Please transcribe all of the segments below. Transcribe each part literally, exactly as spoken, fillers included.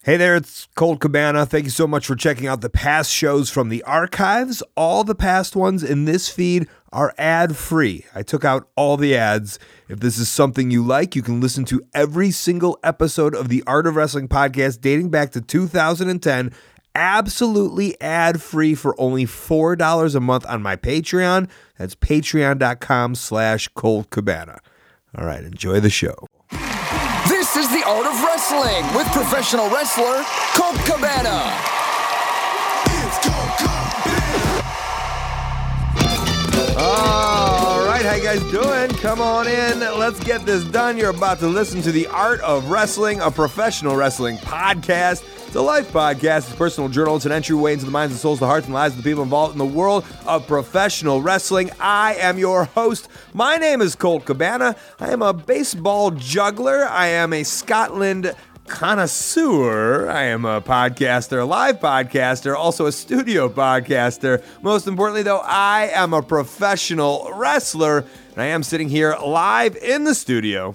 Hey there, it's Colt Cabana. Thank you so much for checking out the past shows from the archives. All the past ones in this feed are ad-free. I took out all the ads. If this is something you like, you can listen to every single episode of the Art of Wrestling podcast dating back to two thousand ten, absolutely ad-free for only four dollars a month on my Patreon. That's patreon.com slash Colt Cabana. All right, enjoy the show. This is the Art of Wrestling with professional wrestler Colt Cabana. It's Colt Cabana. All right, how you guys doing? Come on in. Let's get this done. You're about to listen to the Art of Wrestling, a professional wrestling podcast. It's a life podcast. It's a personal journal. It's an entryway into the minds and souls, the hearts and lives of the people involved in the world of professional wrestling. I am your host. My name is Colt Cabana. I am a baseball juggler. I am a Scotland connoisseur. I am a podcaster, a live podcaster, also a studio podcaster. Most importantly, though, I am a professional wrestler, and I am sitting here live in the studio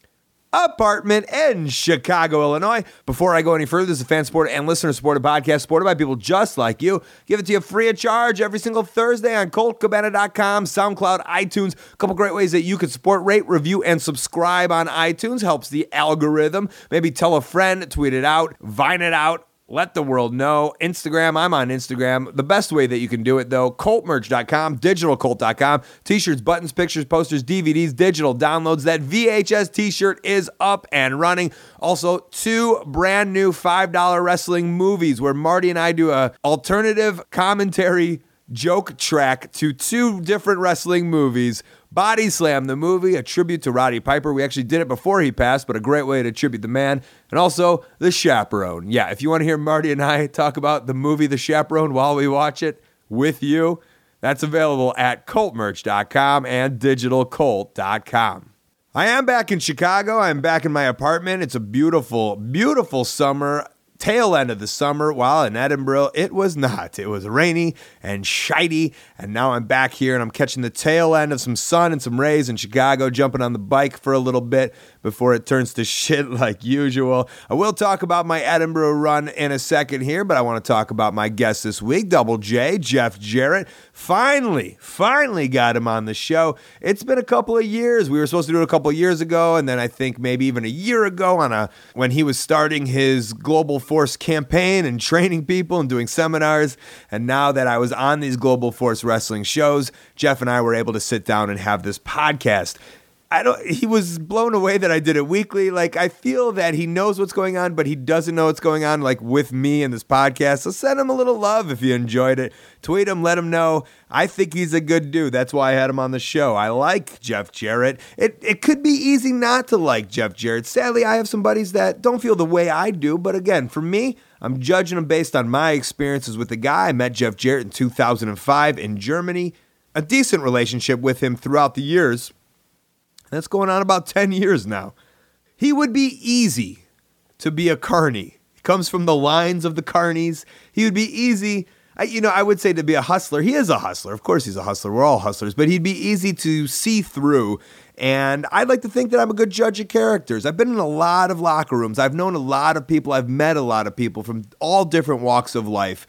apartment in Chicago, Illinois. Before I go any further, this is a fan-supported and listener-supported podcast supported by people just like you. Give it to you free of charge every single Thursday on Colt Cabana dot com, SoundCloud, iTunes. A couple great ways that you can support, rate, review, and subscribe on iTunes. Helps the algorithm. Maybe tell a friend, tweet it out, Vine it out. Let the world know. Instagram, I'm on Instagram. The best way that you can do it, though, colt merch dot com, digital colt dot com. T-shirts, buttons, pictures, posters, D V Ds, digital downloads. That V H S t-shirt is up and running. Also, two brand new five dollar wrestling movies where Marty and I do a alternative commentary joke track to two different wrestling movies. Body Slam, the movie, a tribute to Roddy Piper. We actually did it before he passed, but a great way to tribute the man. And also, The Chaperone. Yeah, if you want to hear Marty and I talk about the movie The Chaperone while we watch it with you, that's available at colt merch dot com and digital colt dot com. I am back in Chicago. I'm back in my apartment. It's a beautiful, beautiful summer. Tail end of the summer, while in Edinburgh, it was not. It was rainy and shitey, and now I'm back here, and I'm catching the tail end of some sun and some rays in Chicago, jumping on the bike for a little bit before it turns to shit like usual. I will talk about my Edinburgh run in a second here, but I want to talk about my guest this week, Double J, Jeff Jarrett. Finally, finally got him on the show. It's been a couple of years. We were supposed to do it a couple of years ago, and then I think maybe even a year ago on a when he was starting his Global Force campaign and training people and doing seminars. And now that I was on these Global Force wrestling shows, Jeff and I were able to sit down and have this podcast. I don't, he was blown away that I did it weekly. Like, I feel that he knows what's going on, but he doesn't know what's going on, like, with me in this podcast. So send him a little love if you enjoyed it. Tweet him, let him know. I think he's a good dude. That's why I had him on the show. I like Jeff Jarrett. It it could be easy not to like Jeff Jarrett. Sadly, I have some buddies that don't feel the way I do. But again, for me, I'm judging him based on my experiences with the guy. I met Jeff Jarrett in two thousand five in Germany. A decent relationship with him throughout the years. That's going on about ten years now. He would be easy to be a carny. He comes from the lines of the carnies. He would be easy, I, you know, I would say to be a hustler. He is a hustler. Of course he's a hustler. We're all hustlers. But he'd be easy to see through. And I'd like to think that I'm a good judge of characters. I've been in a lot of locker rooms. I've known a lot of people. I've met a lot of people from all different walks of life.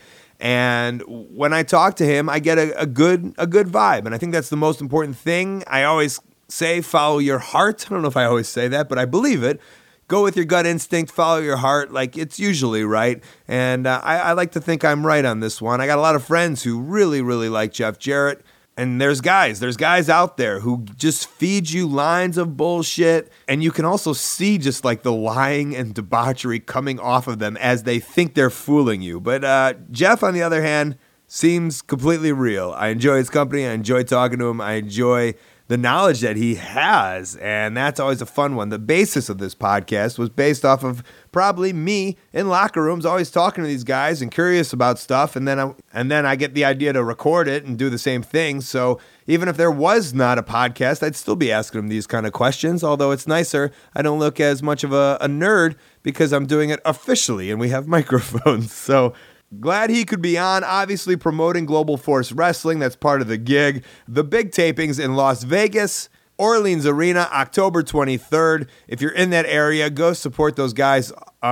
And when I talk to him, I get a, a good a good vibe. And I think that's the most important thing. I always say follow your heart. I don't know if I always say that, but I believe it. Go with your gut instinct, follow your heart, like it's usually right. And uh, I, I like to think I'm right on this one. I got a lot of friends who really, really like Jeff Jarrett. And there's guys, there's guys out there who just feed you lines of bullshit. And you can also see just like the lying and debauchery coming off of them as they think they're fooling you. But uh, Jeff, on the other hand, seems completely real. I enjoy his company. I enjoy talking to him. I enjoy the knowledge that he has, and that's always a fun one. The basis of this podcast was based off of probably me in locker rooms, always talking to these guys and curious about stuff, and then I, and then I get the idea to record it and do the same thing. So even if there was not a podcast, I'd still be asking them these kind of questions, although it's nicer. I don't look as much of a, a nerd because I'm doing it officially, and we have microphones. So glad he could be on, obviously promoting Global Force Wrestling. That's part of the gig. The big tapings in Las Vegas, Orleans Arena, October twenty-third. If you're in that area, go support those guys. Um,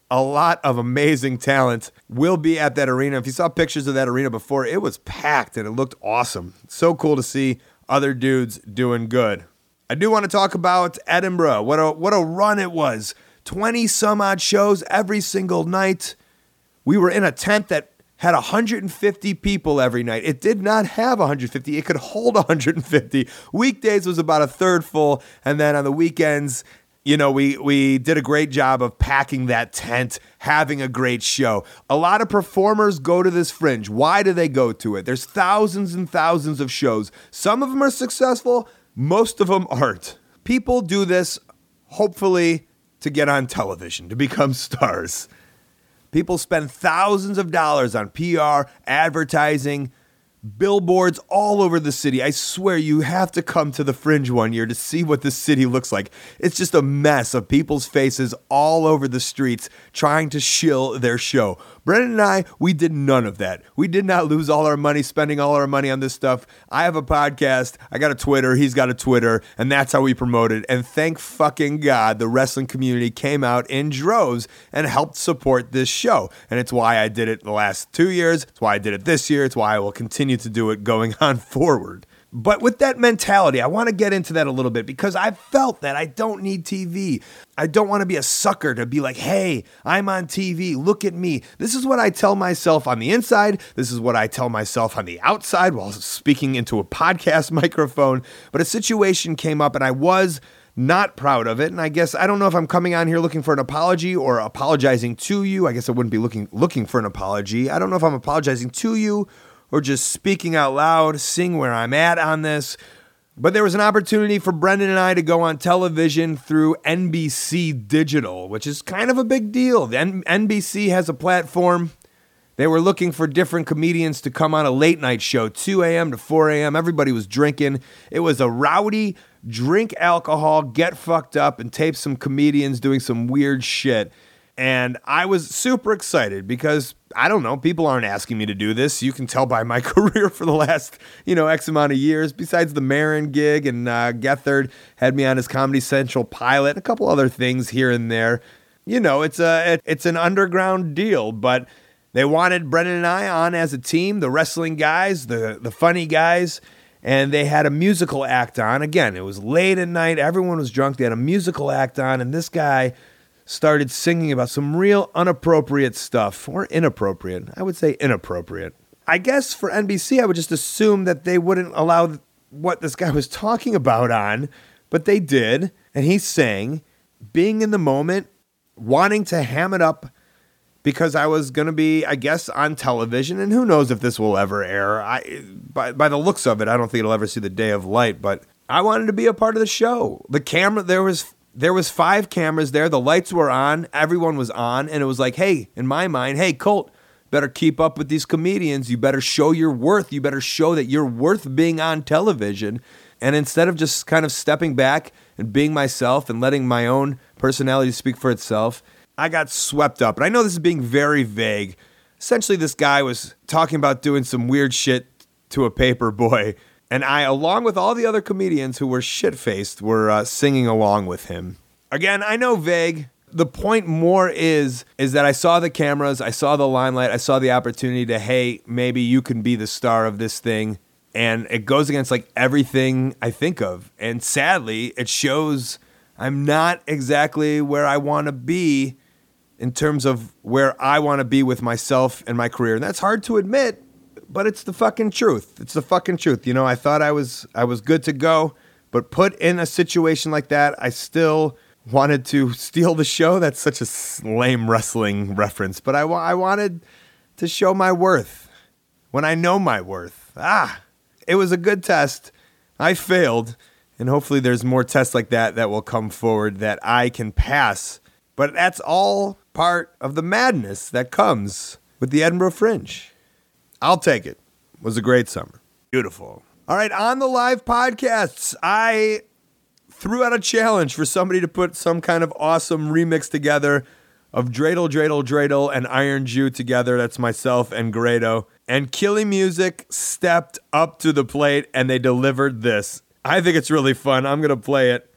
a lot of amazing talent will be at that arena. If you saw pictures of that arena before, it was packed and it looked awesome. So cool to see other dudes doing good. I do want to talk about Edinburgh. What a what a run it was. twenty some odd shows every single night. We were in a tent that had one hundred fifty people every night. It did not have one hundred fifty. It could hold one hundred fifty. Weekdays was about a third full. And then on the weekends, you know, we, we did a great job of packing that tent, having a great show. A lot of performers go to this Fringe. Why do they go to it? There's thousands and thousands of shows. Some of them are successful. Most of them aren't. People do this, hopefully, to get on television, to become stars. People spend thousands of dollars on P R, advertising, billboards all over the city. I swear you have to come to the Fringe one year to see what the city looks like. It's just a mess of people's faces all over the streets trying to shill their show. Brendan and I, we did none of that. We did not lose all our money spending all our money on this stuff. I have a podcast. I got a Twitter. He's got a Twitter. And that's how we promote it. And thank fucking God the wrestling community came out in droves and helped support this show. And it's why I did it the last two years. It's why I did it this year. It's why I will continue to do it going on forward. But with that mentality, I want to get into that a little bit because I felt that I don't need T V. I don't want to be a sucker to be like, hey, I'm on T V. Look at me. This is what I tell myself on the inside. This is what I tell myself on the outside while speaking into a podcast microphone. But a situation came up and I was not proud of it. And I guess I don't know if I'm coming on here looking for an apology or apologizing to you. I guess I wouldn't be looking looking for an apology. I don't know if I'm apologizing to you or just speaking out loud, seeing where I'm at on this. But there was an opportunity for Brendan and I to go on television through N B C Digital, which is kind of a big deal. The N- NBC has a platform. They were looking for different comedians to come on a late night show, two a.m. to four a.m. Everybody was drinking. It was a rowdy, drink alcohol, get fucked up, and tape some comedians doing some weird shit. And I was super excited because, I don't know, people aren't asking me to do this. You can tell by my career for the last, you know, X amount of years. Besides the Marin gig and uh, Gethard had me on his Comedy Central pilot, a couple other things here and there. You know, it's a it, it's an underground deal, but they wanted Brendan and I on as a team, the wrestling guys, the the funny guys, and they had a musical act on. Again, it was late at night. Everyone was drunk. They had a musical act on, and this guy started singing about some real unappropriate stuff, or inappropriate. I would say inappropriate. I guess for N B C, I would just assume that they wouldn't allow what this guy was talking about on, but they did, and he sang, being in the moment, wanting to ham it up because I was going to be, I guess, on television, and who knows if this will ever air. I, by, by the looks of it, I don't think it'll ever see the day of light, but I wanted to be a part of the show. The camera, there was... There was five cameras there. The lights were on. Everyone was on. And it was like, hey, in my mind, hey, Colt, better keep up with these comedians. You better show your worth. You better show that you're worth being on television. And instead of just kind of stepping back and being myself and letting my own personality speak for itself, I got swept up. And I know this is being very vague. Essentially, this guy was talking about doing some weird shit to a paper boy. And I, along with all the other comedians who were shit-faced, were uh, singing along with him. Again, I know vague. The point more is, is that I saw the cameras, I saw the limelight, I saw the opportunity to, hey, maybe you can be the star of this thing. And it goes against like everything I think of. And sadly, it shows I'm not exactly where I want to be in terms of where I want to be with myself and my career. And that's hard to admit. But it's the fucking truth. It's the fucking truth. You know, I thought I was I was good to go, but put in a situation like that, I still wanted to steal the show. That's such a lame wrestling reference. But I, I wanted to show my worth when I know my worth. Ah, it was a good test. I failed. And hopefully there's more tests like that that will come forward that I can pass. But that's all part of the madness that comes with the Edinburgh Fringe. I'll take it. It was a great summer. Beautiful. All right, on the live podcasts, I threw out a challenge for somebody to put some kind of awesome remix together of Dreidel, Dreidel, Dreidel, and Iron Jew together. That's myself and Grado. And Killy Music stepped up to the plate, and they delivered this. I think it's really fun. I'm going to play it.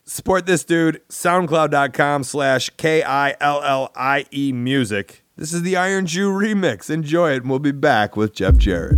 Support this dude, soundcloud.com slash K I L L I E music. This is the Iron Jew remix. Enjoy it, and we'll be back with Jeff Jarrett.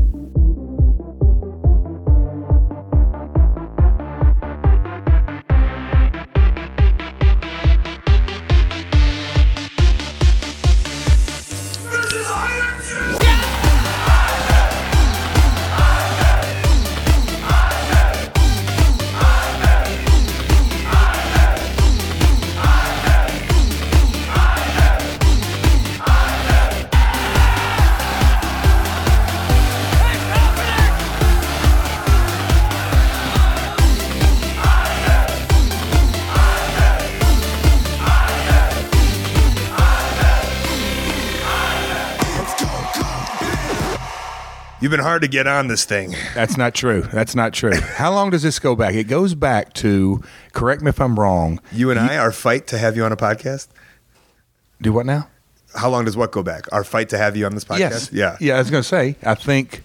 You've been hard to get on this thing. That's not true. That's not true. How long does this go back? It goes back to, correct me if I'm wrong. You and I, our fight to have you on a podcast? Do what now? How long does what go back? Our fight to have you on this podcast? Yes. Yeah. Yeah, I was going to say, I think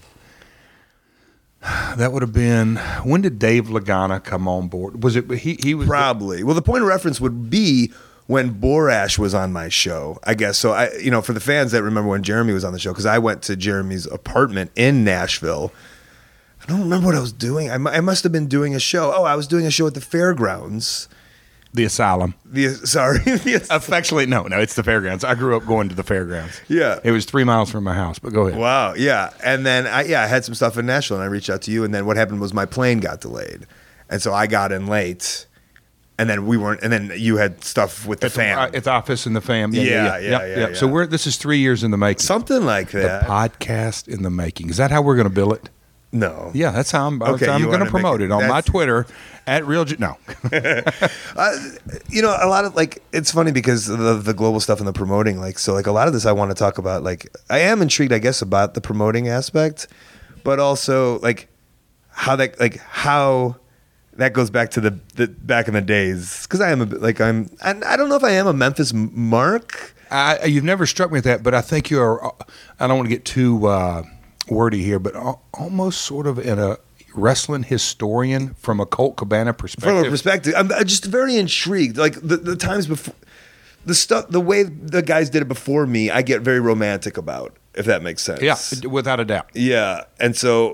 that would have been, when did Dave Lagana come on board? Was it, he, he was. Probably. Well, the point of reference would be when Borash was on my show, I guess. So, I, you know, for the fans that remember when Jeremy was on the show, because I went to Jeremy's apartment in Nashville. I don't remember what I was doing. I, I must have been doing a show. Oh, I was doing a show at the fairgrounds. The Asylum. The Sorry. the, Affectionately, no, no, it's the fairgrounds. I grew up going to the fairgrounds. Yeah. It was three miles from my house, but go ahead. Wow, yeah. And then, I yeah, I had some stuff in Nashville, and I reached out to you, and then what happened was my plane got delayed. And so I got in late. And then we weren't, and then you had stuff with the At fam. uh, at the office and the fam. Yeah, Yeah, yeah, yeah, yeah. yeah, yeah. yeah. So we're this is three years in the making. Something like The that. podcast in the making. Is that how we're going to bill it? No. Yeah, that's how I'm. That's Okay, how I'm you going to wanna promote make it, it- on my that's- Twitter at real. J- no, Uh, you know, a lot of like, it's funny because of the, the global stuff and the promoting, like, so like a lot of this I want to talk about, like, I am intrigued, I guess, about the promoting aspect, but also like how that, like how that goes back to the, the back in the days. Cause I am a bit like, I'm, I, I don't know if I am a Memphis mark. I, you've never struck me with that, but I think you are. I don't want to get too uh, wordy here, but al- almost sort of in a wrestling historian from a Colt Cabana perspective. From a perspective, I'm I'm just very intrigued. Like the, the times before, the stuff, the way the guys did it before me, I get very romantic about, if that makes sense. Yeah, without a doubt. Yeah, and so,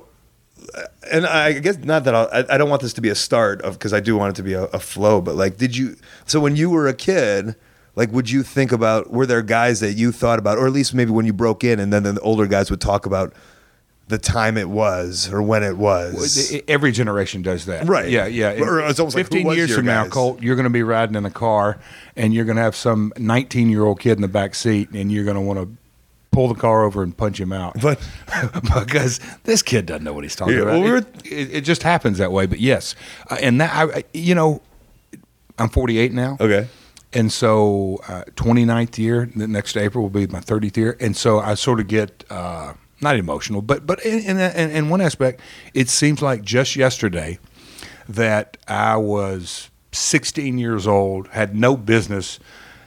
and I guess not that I'll, I I don't want this to be a start of, because I do want it to be a, a flow. But like, did you? So when you were a kid, like, would you think about? Were there guys that you thought about, or at least maybe when you broke in, and then the older guys would talk about the time it was or when it was? Every generation does that. Right. Yeah, yeah. Or it's almost like, who fifteen was years your from now, guys? Colt, you're going to be riding in a car and you're going to have some nineteen-year-old kid in the back seat and you're going to want to pull the car over and punch him out. But because this kid doesn't know what he's talking Yeah, about. well, we were- it, it, it just happens that way. But yes, uh, and that I, you know, I'm forty-eight now. okay. And so, uh, twenty-ninth year, the next April will be my thirtieth year. And so I sort of get, uh, not emotional, but but in, in, in, in one aspect, it seems like just yesterday that I was sixteen years old, had no business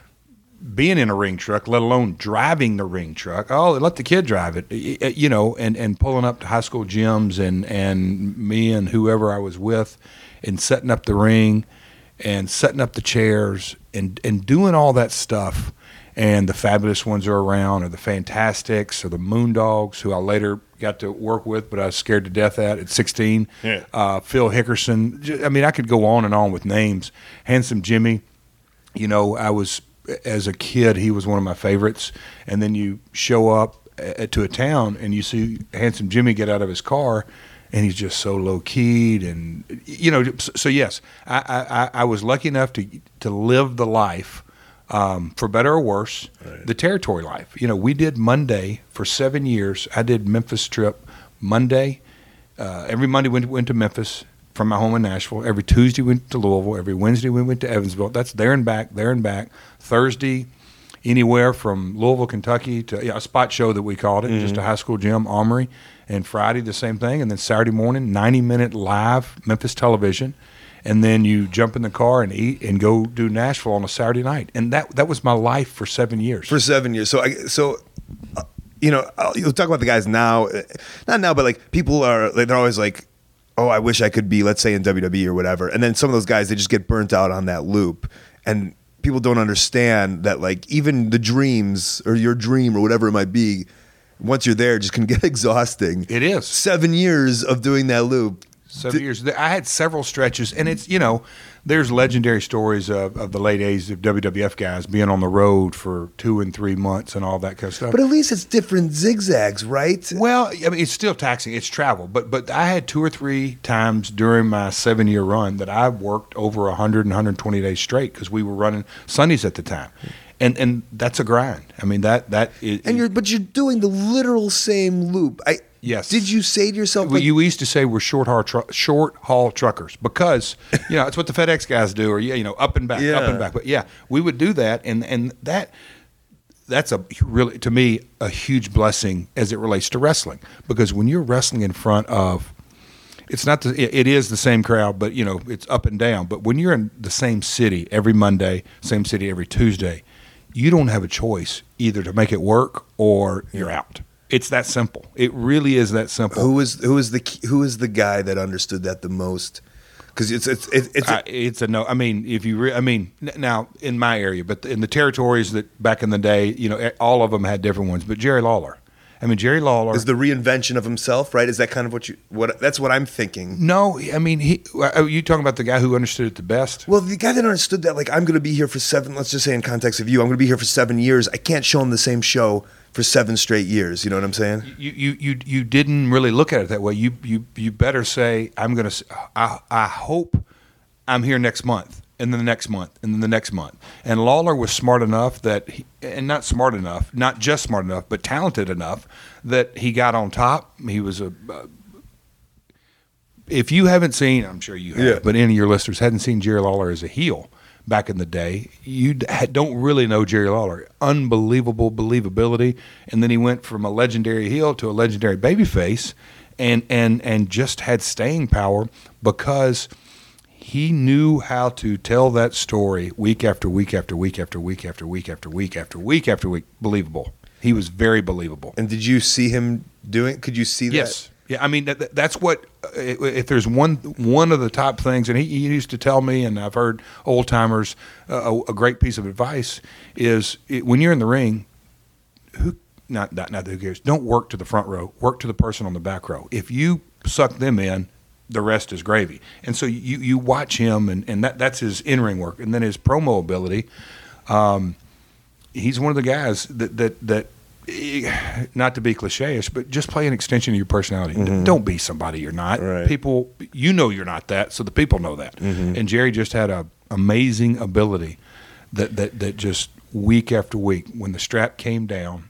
being in a ring truck, let alone driving the ring truck. Oh, let the kid drive it, you know, and, and pulling up to high school gyms and, and me and whoever I was with and setting up the ring and setting up the chairs and, and doing all that stuff. And the Fabulous Ones are around, or the Fantastics, or the Moondogs, who I later got to work with, but I was scared to death at at sixteen. Yeah. Uh, Phil Hickerson. J- I mean, I could go on and on with names. Handsome Jimmy. You know, I was, as a kid, he was one of my favorites. And then you show up uh, to a town and you see Handsome Jimmy get out of his car, and he's just so low-keyed. And, you know, so, so yes, I, I, I was lucky enough to to live the life, um, for better or worse, Right. the territory life. You know, we did Monday for seven years. I did Memphis trip Monday. Uh, every Monday we went, went to Memphis from my home in Nashville. Every Tuesday we went to Louisville. Every Wednesday we went to Evansville. That's there and back, there and back. Thursday, anywhere from Louisville, Kentucky to yeah, a spot show that we called it, just a high school gym, Armory. And Friday, the same thing. And then Saturday morning, ninety-minute live Memphis television. And then you jump in the car and eat and go do Nashville on a Saturday night. And that that was my life for seven years. For seven years. So, I, so uh, you know, I'll, you'll talk about the guys now, uh, not now, but like people are, like, they're always like, oh, I wish I could be, let's say in W W E or whatever. And then some of those guys, they just get burnt out on that loop. And people don't understand that, like, even the dreams or your dream or whatever it might be, once you're there, just can get exhausting. It is. Seven years of doing that loop. Seven D- years. I had several stretches, and it's, you know, there's legendary stories of, of the late eighties of W W F guys being on the road for two and three months and all that kind of stuff. But at least it's different zigzags, right? Well, I mean, it's still taxing. It's travel. But but I had two or three times during my seven-year run that I worked over one hundred and one hundred twenty days straight because we were running Sundays at the time. And and that's a grind. I mean, that that is. And you're but you're doing the literal same loop. I Yes. Did you say to yourself? Well, like, you used to say we're short haul tru- short haul truckers because you know it's what the FedEx guys do, or yeah, you know, up and back, Yeah. up and back. But yeah, we would do that, and and that that's a really, to me, a huge blessing as it relates to wrestling, because when you're wrestling in front of, it's not the, it, it is the same crowd, but you know it's up and down. But when you're in the same city every Monday, same city every Tuesday, you don't have a choice either to make it work or you're out. It's that simple. It really is that simple. who is who is the who is the guy that understood that the most? Because it's it's it's, it's Uh, it's a no. I mean, if you, re- I mean, n- now in my area, but in the territories that back in the day, you know, e- all of them had different ones. But Jerry Lawler, I mean, Jerry Lawler is the reinvention of himself, right? Is that kind of what you what? That's what I'm thinking. No, I mean, he. Are you talking about the guy who understood it the best? Well, the guy that understood that, like, I'm going to be here for seven. Let's just say, in context of you, I'm going to be here for seven years. I can't show him the same show for seven straight years. You know what I'm saying? You, you, you, you didn't really look at it that way. You, you, you better say, I'm going to. I, I hope I'm here next month, and then the next month, and then the next month. And Lawler was smart enough that, he, and not smart enough, not just smart enough, but talented enough that he got on top. He was a. Uh, if you haven't seen, I'm sure you have, Yeah. but any of your listeners hadn't seen Jerry Lawler as a heel back in the day, you d- don't really know Jerry Lawler. Unbelievable believability, and then he went from a legendary heel to a legendary babyface, and and and just had staying power because he knew how to tell that story week after week after week after week after week after week after week after week. Believable. He was very believable. And did you see him doing? Could you see that? Yes. Yeah, I mean that, that- that's what. uh, If there's one one of the top things, and he, he used to tell me, and I've heard old timers, uh, a, a great piece of advice is it, when you're in the ring, who not not not who cares? Don't work to the front row. Work to the person on the back row. If you suck them in, the rest is gravy. And so you you watch him, and, and that that's his in ring work, and then his promo ability. Um, he's one of the guys that that that. Not to be cliche-ish, but just play an extension of your personality. Mm-hmm. Don't be somebody you're not. Right. People, you know you're not that, so the people know that. Mm-hmm. And Jerry just had a amazing ability that, that that just week after week, when the strap came down.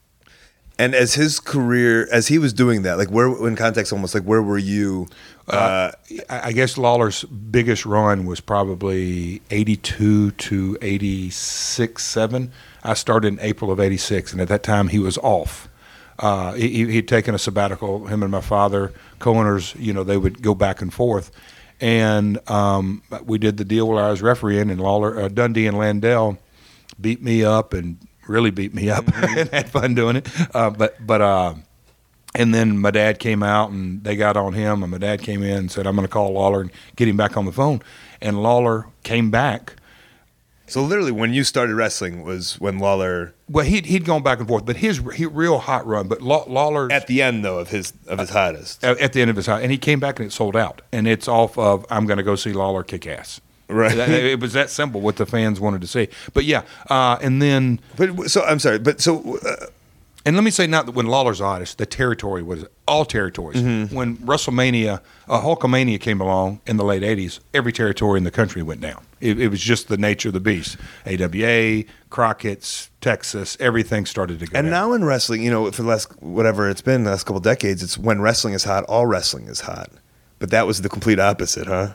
And as his career, as he was doing that, like where, in context, almost like where were you? Uh, Uh, I I guess Lawler's biggest run was probably eighty-two to eighty-six, seven. I started in April of eighty-six, and at that time he was off. Uh, he, he'd taken a sabbatical. Him and my father, co-owners, you know, they would go back and forth. And um, we did the deal where I was refereeing, and Lawler, uh, Dundee and Landell beat me up and really beat me up and had fun doing it. Uh, but, but, uh, and then my dad came out and they got on him, and my dad came in and said, I'm going to call Lawler and get him back on the phone. And Lawler came back. so literally, when you started wrestling was when Lawler, Well, he'd, he'd gone back and forth, but his he, real hot run, but Law, Lawler at the end though of his of his hottest, at, at the end of his hot, and he came back and it sold out. And it's off of, I'm going to go see Lawler kick ass. right? That- it was that simple what the fans wanted to see. But yeah, uh, and then, But so I'm sorry, but so uh, and let me say not that when Lawler's hottest, the territory was all territories. Mm-hmm. When WrestleMania, uh, Hulkamania came along in the late eighties, every territory in the country went down. It, it was just the nature of the beast. A W A, Crockett's, Texas, everything started to go and down. now in wrestling, you know, for the last whatever it's been, the last couple decades, it's when wrestling is hot, all wrestling is hot. But that was the complete opposite, huh?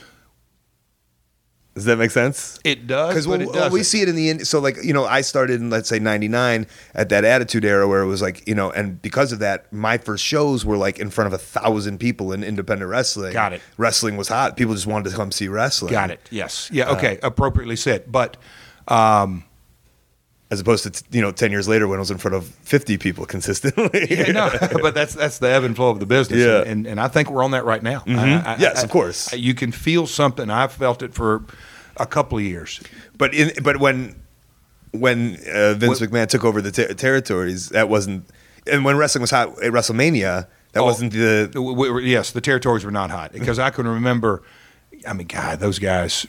Does that make sense? It does, Because but well, it well, we doesn't. see it in the in- so like you know I started in let's say ninety-nine at that Attitude Era where it was like you know and because of that my first shows were like in front of a thousand people in independent wrestling. Got it. Wrestling was hot. People just wanted to come see wrestling. Got it. Yes. Yeah. Uh, Okay. Appropriately said. But um, as opposed to, you know, ten years later when I was in front of fifty people consistently. Yeah, no, but that's that's the ebb and flow of the business. Yeah. And, and, and I think we're on that right now. Mm-hmm. I, I, yes, I, of course. I, you can feel something. I've felt it for a couple of years. But in but when when uh, Vince What- McMahon took over the ter- territories, that wasn't, and when wrestling was hot at WrestleMania, that Oh, wasn't the. we- we- yes, the territories were not hot because I can remember. I mean, God, those guys,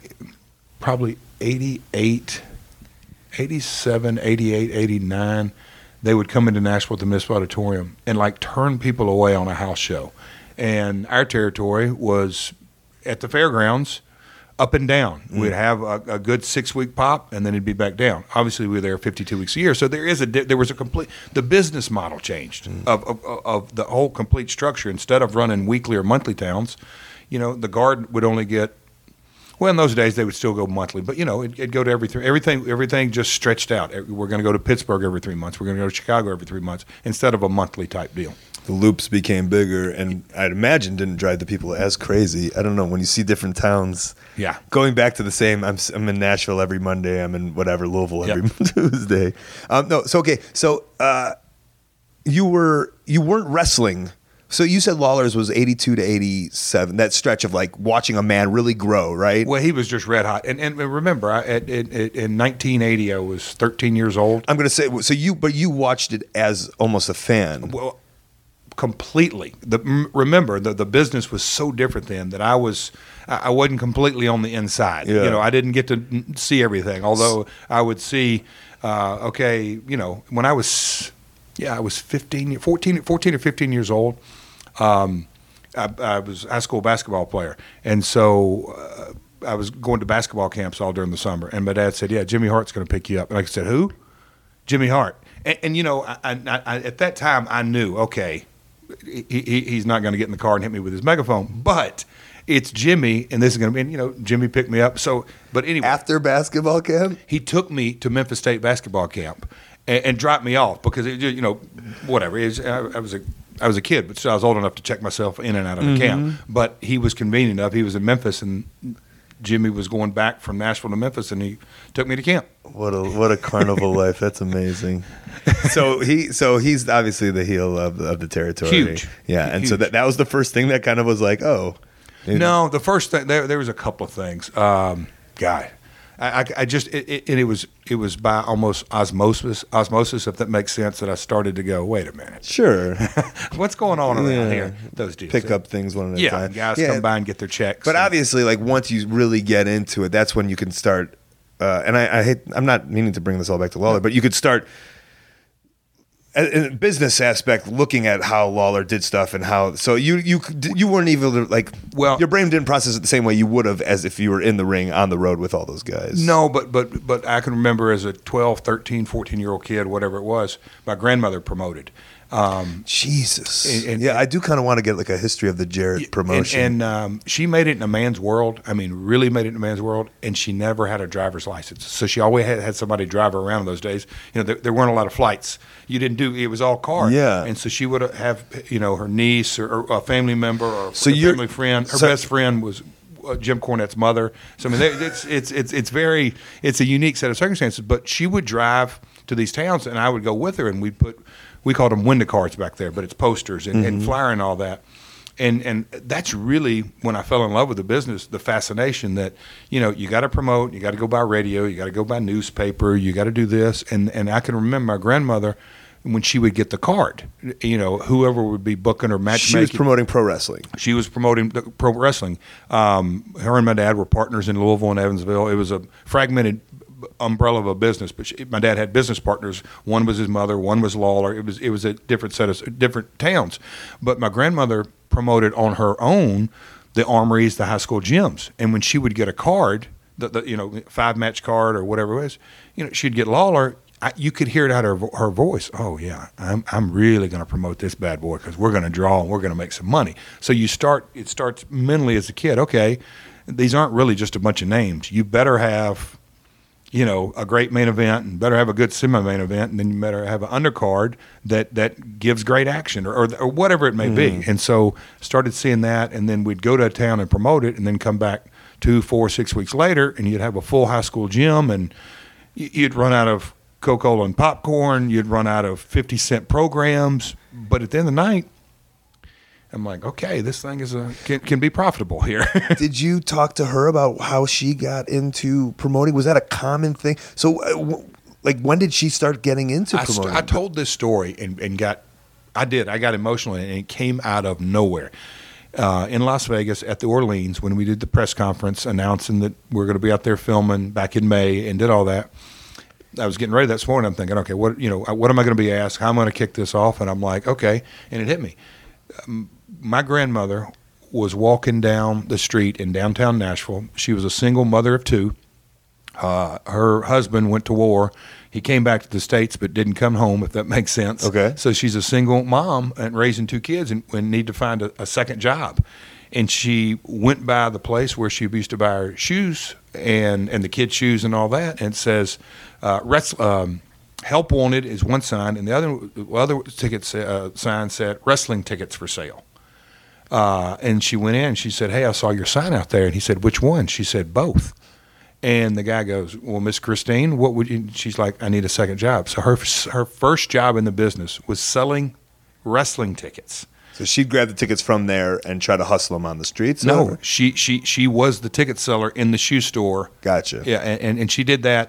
probably eighty-eight, eighty-seven, eighty-eight, eighty-nine, they would come into Nashville at the Municipal Auditorium and like turn people away on a house show. And our territory was at the fairgrounds, up and down. Mm. We'd have a, a good six week pop, and then it'd be back down. Obviously, we were there fifty-two weeks a year, so there is a di- there was a complete the business model changed Mm. of, of of the whole complete structure. Instead of running weekly or monthly towns, you know, the Guard would only get. Well, in those days they would still go monthly, but you know, it'd, it'd go to every three, everything. Everything just stretched out. We're going to go to Pittsburgh every three months. We're going to go to Chicago every three months instead of a monthly type deal. The loops became bigger, and I'd imagine didn't drive the people as crazy. I don't know, when you see different towns, Yeah. going back to the same. I'm I'm in Nashville every Monday. I'm in whatever Louisville every Yep. Tuesday. Um, no, so okay, so uh, you were you weren't wrestling. So you said Lawler's was eighty-two to eighty-seven. That stretch of like watching a man really grow, right? Well, he was just red hot. And and remember, I, at, at, at, in nineteen eighty, I was thirteen years old. I'm going to say so. You but you watched it as almost a fan. Well, completely. The, m- remember, the, the business was so different then that I was I I wasn't completely on the inside. Yeah. You know, I didn't get to n- see everything. Although I would see, uh, okay, you know, when I was, yeah, I was fifteen, fourteen, fourteen or fifteen years old. Um, I, I was a high school basketball player, and so uh, I was going to basketball camps all during the summer. And my dad said, "Yeah, Jimmy Hart's going to pick you up." And I said, "Who?" Jimmy Hart. And, and you know, I, I, I, at that time, I knew, okay, he, he, he's not going to get in the car and hit me with his megaphone, but it's Jimmy, and this is going to be, and, you know, Jimmy picked me up. So, but anyway, After basketball camp, he took me to Memphis State basketball camp and, and dropped me off because it, you know, whatever. It was, I, I was a I was a kid, but still I was old enough to check myself in and out of the camp. But he was convenient enough. He was in Memphis, and Jimmy was going back from Nashville to Memphis, and he took me to camp. what a what a carnival life. That's amazing. So he so he's obviously the heel of of the territory. Huge. Yeah, and so Huge. that that was the first thing that kind of was like, oh, No, the first thing there, there was a couple of things. Um, guy, I, I, I just it, it, and it was it was by almost osmosis, osmosis, if that makes sense. That I started to go, wait a minute, sure, what's going on around Yeah. here? Those dudes pick up things one at a yeah, time. guys yeah, come by and get their checks. But and- obviously, like once you really get into it, that's when you can start. Uh, and I, I hate, I'm not meaning to bring this all back to Lawler, but you could start in a business aspect, looking at how Lawler did stuff and how. So you you could- you weren't even like, Well- your brain didn't process it the same way you would have as if you were in the ring on the road with all those guys. No, but but but I can remember as a twelve, thirteen, fourteen year old kid, whatever it was, my grandmother promoted. Um, Jesus. And- and- yeah, I do kind of want to get like a history of the Jarrett promotion. And, and um, she made it in a man's world. I mean, really made it in a man's world. And she never had a driver's license, so she always had, had somebody drive her around in those days. You know, there, there weren't a lot of flights. You didn't do it was all car. Yeah. And so she would have you know her niece or, or a family member or So a you're- family friend. Her so- best friend was uh, Jim Cornette's mother. So I mean, they- it's it's it's it's very it's a unique set of circumstances. But she would drive to these towns, and I would go with her, and we'd put. We called them window cards back there, but it's posters and, Mm-hmm. and flyer and all that. And and that's really when I fell in love with the business, the fascination that, you know, you got to promote, you got to go by radio, you got to go by newspaper, you got to do this. And, and I can remember my grandmother, when she would get the card, you know, whoever would be booking or she matchmaking. was promoting pro wrestling. She was promoting the pro wrestling. Um, her and my dad were partners in Louisville and Evansville. It was a fragmented umbrella of a business, but she, my dad had business partners. One was his mother, one was Lawler. It was it was a different set of different towns. But my grandmother promoted on her own the armories, the high school gyms, and when she would get a card, the, the you know five match card or whatever it was, you know she'd get Lawler. I, you could hear it out of her, her voice. Oh yeah, I'm I'm really going to promote this bad boy because we're going to draw and we're going to make some money. So you start it starts mentally as a kid. Okay, these aren't really just a bunch of names. You better have, you know, a great main event, and better have a good semi-main event, and then you better have an undercard that that gives great action, or or, or whatever it may be. And so started seeing that, and then we'd go to a town and promote it, and then come back two, four, six weeks later, and you'd have a full high school gym, and y- you'd run out of Coca-Cola and popcorn. You'd run out of fifty cent programs. But at the end of the night, I'm like, okay, this thing is a can, can be profitable here. Did you talk to her about how she got into promoting? Was that a common thing? So, uh, w- like, when did she start getting into I, promoting? st- I told this story and, and got, I did, I got emotional, and it came out of nowhere. Uh, in Las Vegas at the Orleans, when we did the press conference announcing that we're going to be out there filming back in May and did all that, I was getting ready this morning. I'm thinking, okay, what you know, what am I going to be asked? How am I going to kick this off? And I'm like, okay, and it hit me. Um, my grandmother was walking down the street in downtown Nashville. She was a single mother of two. Uh, her husband went to war. He came back to the States but didn't come home, if that makes sense. Okay. So she's a single mom and raising two kids and, and need to find a, a second job. And she went by the place where she used to buy her shoes and, and the kids' shoes and all that, and it says, uh, rest, um, help wanted is one sign, and the other the other ticket uh, sign said wrestling tickets for sale. Uh, and she went in and she said, hey, I saw your sign out there. And he said, which one? She said, both. And the guy goes, well, Miss Christine, what would you? She's like, I need a second job. So her her first job in the business was selling wrestling tickets. So she'd grab the tickets from there and try to hustle them on the streets? No, or? she she she was the ticket seller in the shoe store. Gotcha. Yeah, and, and, and she did that.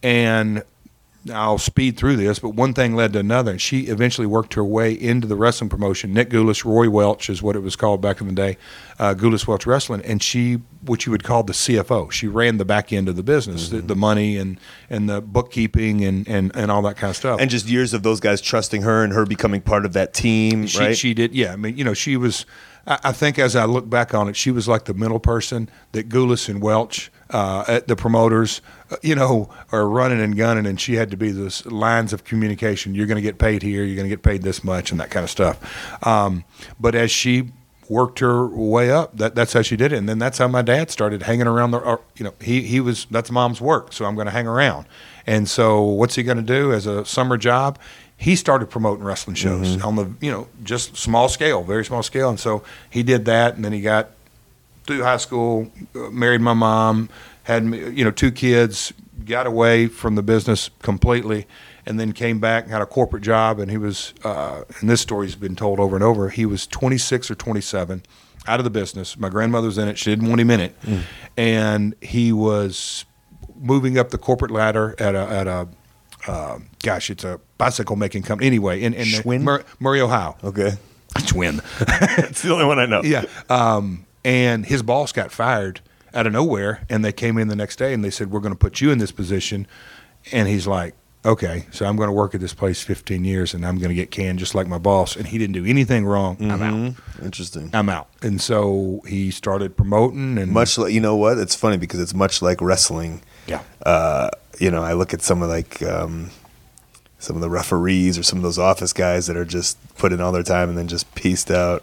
And I'll speed through this, but one thing led to another, and she eventually worked her way into the wrestling promotion. Nick Gulas, Roy Welch is what it was called back in the day, uh, Gulas Welch Wrestling, and she, what you would call the C F O. She ran the back end of the business, mm-hmm. the, the money and, and the bookkeeping and, and, and all that kind of stuff. And just years of those guys trusting her and her becoming part of that team, she, right? She did, yeah. I mean, you know, she was, I, I think as I look back on it, she was like the middle person that Gulas and Welch, uh, at the promoters, uh, you know, are running and gunning, and she had to be those lines of communication. You're going to get paid here, you're going to get paid this much, and that kind of stuff. Um, but as she worked her way up, that, that's how she did it. And then that's how my dad started hanging around the, or, you know, he, he was, that's mom's work, so I'm going to hang around. And so what's he going to do as a summer job? He started promoting wrestling shows mm-hmm. on the, you know, just small scale, very small scale. And so he did that, and then he got through high school, uh, married my mom, had, you know, two kids, got away from the business completely, and then came back and had a corporate job. And he was, uh, and this story's been told over and over, he was twenty-six or twenty-seven, out of the business. My grandmother's in it. She didn't want him in it. Mm. And he was moving up the corporate ladder at a, at a uh, gosh, it's a bicycle making company. Anyway, in, in Schwinn? Mur- Murray, Ohio. Okay. Schwinn. It's the only one I know. Yeah. Um, and his boss got fired out of nowhere, and they came in the next day and they said, we're going to put you in this position. And he's like, okay, so I'm going to work at this place fifteen years, and I'm going to get canned just like my boss. And he didn't do anything wrong. Mm-hmm. I'm out. Interesting. I'm out. And so he started promoting. And much like, you know what? It's funny because it's much like wrestling. Yeah. Uh, you know, I look at some of like um, some of the referees or some of those office guys that are just put in all their time and then just pieced out.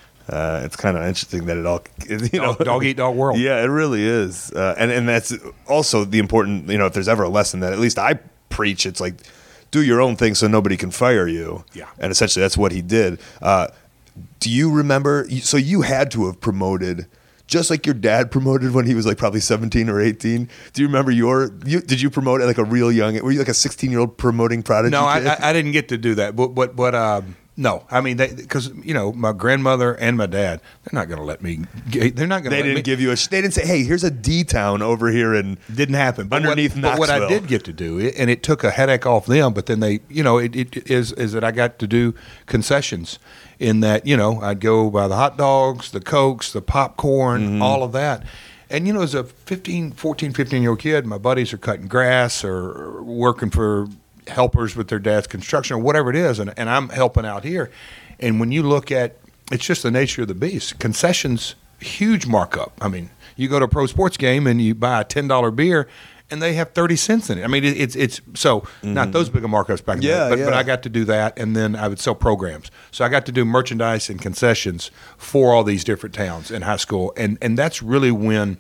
Uh, it's kind of interesting that it all, you know, dog, dog eat dog world. Yeah, it really is. Uh, and, and that's also the important, you know, if there's ever a lesson that at least I preach, it's like, do your own thing so nobody can fire you. Yeah. And essentially that's what he did. Uh, do you remember, so you had to have promoted, just like your dad promoted when he was like probably seventeen or eighteen. Do you remember your, you, did you promote at like a real young, were you like a sixteen-year-old promoting prodigy? No, I, kid? I, I didn't get to do that. But, but, but um, no, I mean, because, you know, my grandmother and my dad, they're not going to let me, they're not going to They let didn't me. give you a, they didn't say, hey, here's a D-town over here and Didn't happen. But underneath what, but what I Knoxville. did get to do, and it took a headache off them, but then they, you know, it, it is is that I got to do concessions in that, you know, I'd go buy the hot dogs, the Cokes, the popcorn, mm-hmm. all of that. And, you know, as a fifteen, fourteen, fifteen-year-old kid, my buddies are cutting grass or working for helpers with their dad's construction or whatever it is, and, and I'm helping out here. And when you look at, it's just the nature of the beast. Concessions, huge markup. I mean, you go to a pro sports game and you buy a ten dollar beer, and they have thirty cents in it. I mean, it, it's it's so mm-hmm. not those big of markups back in yeah, the day, but, yeah. but I got to do that, and then I would sell programs. So I got to do merchandise and concessions for all these different towns in high school, and and that's really when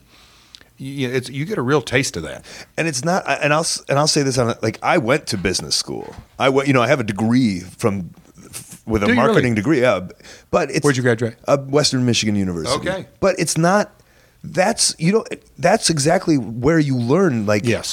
you, it's you get a real taste of that. And it's not, and I'll and I'll say this on like I went to business school. I went, you know, I have a degree from with a Do you marketing really? degree. Yeah, but it's Where'd you graduate? Uh, Western Michigan University. Okay. But it's not. That's you know that's exactly where you learn. Like Yes.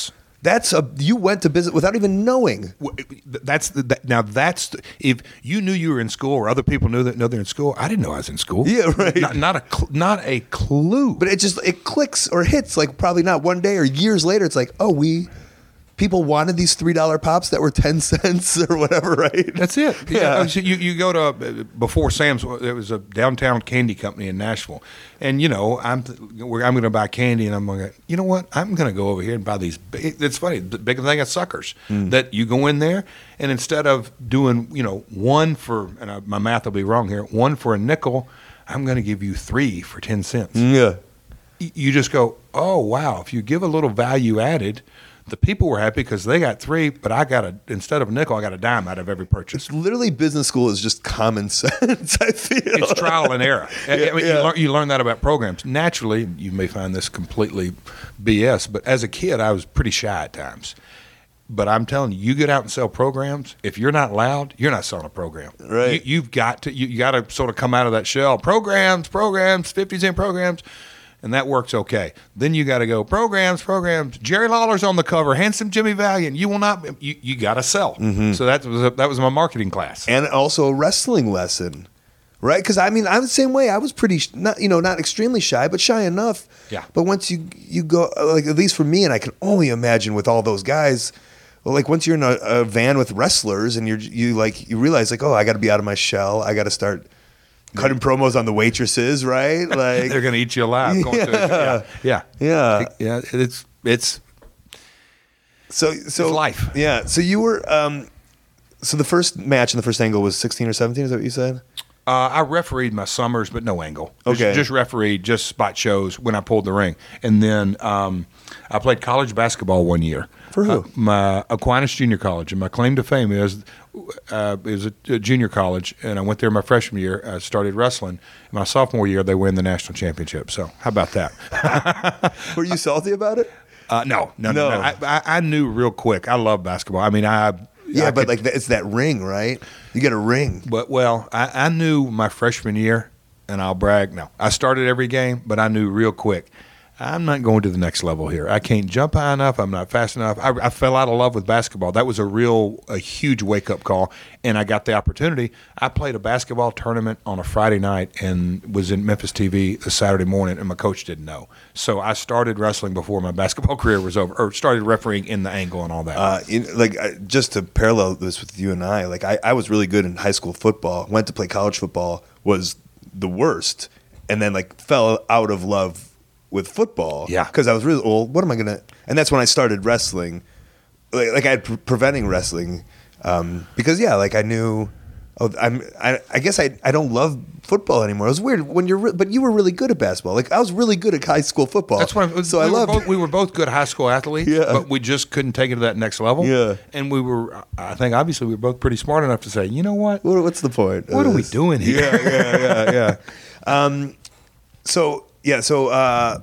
That's a you went to business without even knowing. That's the, that, now that's the, if you knew you were in school or other people knew that know they're in school. I didn't know I was in school. Yeah, right. Not, not a cl- not a clue. But it just it clicks or hits like probably not one day or years later. It's like, oh, we people wanted these three dollar pops that were ten cents or whatever, right? That's it. Yeah. Yeah. So you you go to before Sam's. There was a downtown candy company in Nashville, and you know I'm I'm going to buy candy, and I'm going to you know what I'm going to go over here and buy these. Big, it's funny, the big thing of suckers mm. that you go in there, and instead of doing you know one for and I, my math will be wrong here, one for a nickel, I'm going to give you three for ten cents. Yeah. You just go, oh wow! If you give a little value added. The people were happy because they got three, but I got a instead of a nickel, I got a dime out of every purchase. It's literally business school is just common sense. I feel it's trial and error. yeah, I mean, yeah. you, learn, you learn that about programs. Naturally, you may find this completely B S, but as a kid, I was pretty shy at times. But I'm telling you, you get out and sell programs. If you're not loud, you're not selling a program. Right? You, you've got to. You, you got to sort of come out of that shell. Programs, programs, fifty cent programs. And that works okay. Then you got to go programs, programs. Jerry Lawler's on the cover. Handsome Jimmy Valiant. You will not. You, you got to sell. Mm-hmm. So that was a, that was my marketing class, and also a wrestling lesson, right? Because I mean, I'm the same way. I was pretty not you know not extremely shy, but shy enough. Yeah. But once you you go like at least for me, and I can only imagine with all those guys. Well, like once you're in a, a van with wrestlers, and you're you like you realize like oh I got to be out of my shell. I got to start. Cutting promos on the waitresses, right? Like they're going to eat you alive. Going yeah. to, yeah, yeah, yeah, yeah. It's it's so so it's life. Yeah. So you were um, so the first match in the first angle was sixteen or seventeen. Is that what you said? Uh, I refereed my summers, but no angle. Just, Okay. just refereed, just spot shows when I pulled the ring, and then um, I played college basketball one year. For who? Uh, my Aquinas Junior College, and my claim to fame is uh, it was a, a junior college, and I went there my freshman year. I started wrestling. My sophomore year, they win the national championship. So how about that? Were you salty about it? Uh, no, no, no. No. no. I, I, I knew real quick. I love basketball. I mean, I Yeah, I but could- like it's that ring, right? You get a ring. But well, I, I knew my freshman year, and I'll brag. No, I started every game, but I knew real quick. I'm not going to the next level here. I can't jump high enough. I'm not fast enough. I, I fell out of love with basketball. That was a real, a huge wake up call, and I got the opportunity. I played a basketball tournament on a Friday night and was in Memphis T V the Saturday morning, and my coach didn't know. So I started wrestling before my basketball career was over, or started refereeing in the angle and all that. Uh, in, like uh, just to parallel this with you and I, like I, I was really good in high school football. Went to play college football, was the worst, and then like fell out of love with football. Yeah. Because I was really, well, what am I going to, and that's when I started wrestling. Like, like I had pre- preventing wrestling um, because, yeah, like I knew, oh, I'm, I, I guess I, I don't love football anymore. It was weird when you're, re- but you were really good at basketball. Like I was really good at high school football. That's what I'm, so we I were loved both, we were both good high school athletes, Yeah. but we just couldn't take it to that next level. Yeah. And we were, I think, obviously, we were both pretty smart enough to say, you know what? What, what's the point? What of are we this? doing here? Yeah, yeah, yeah, yeah. um, so yeah, so uh,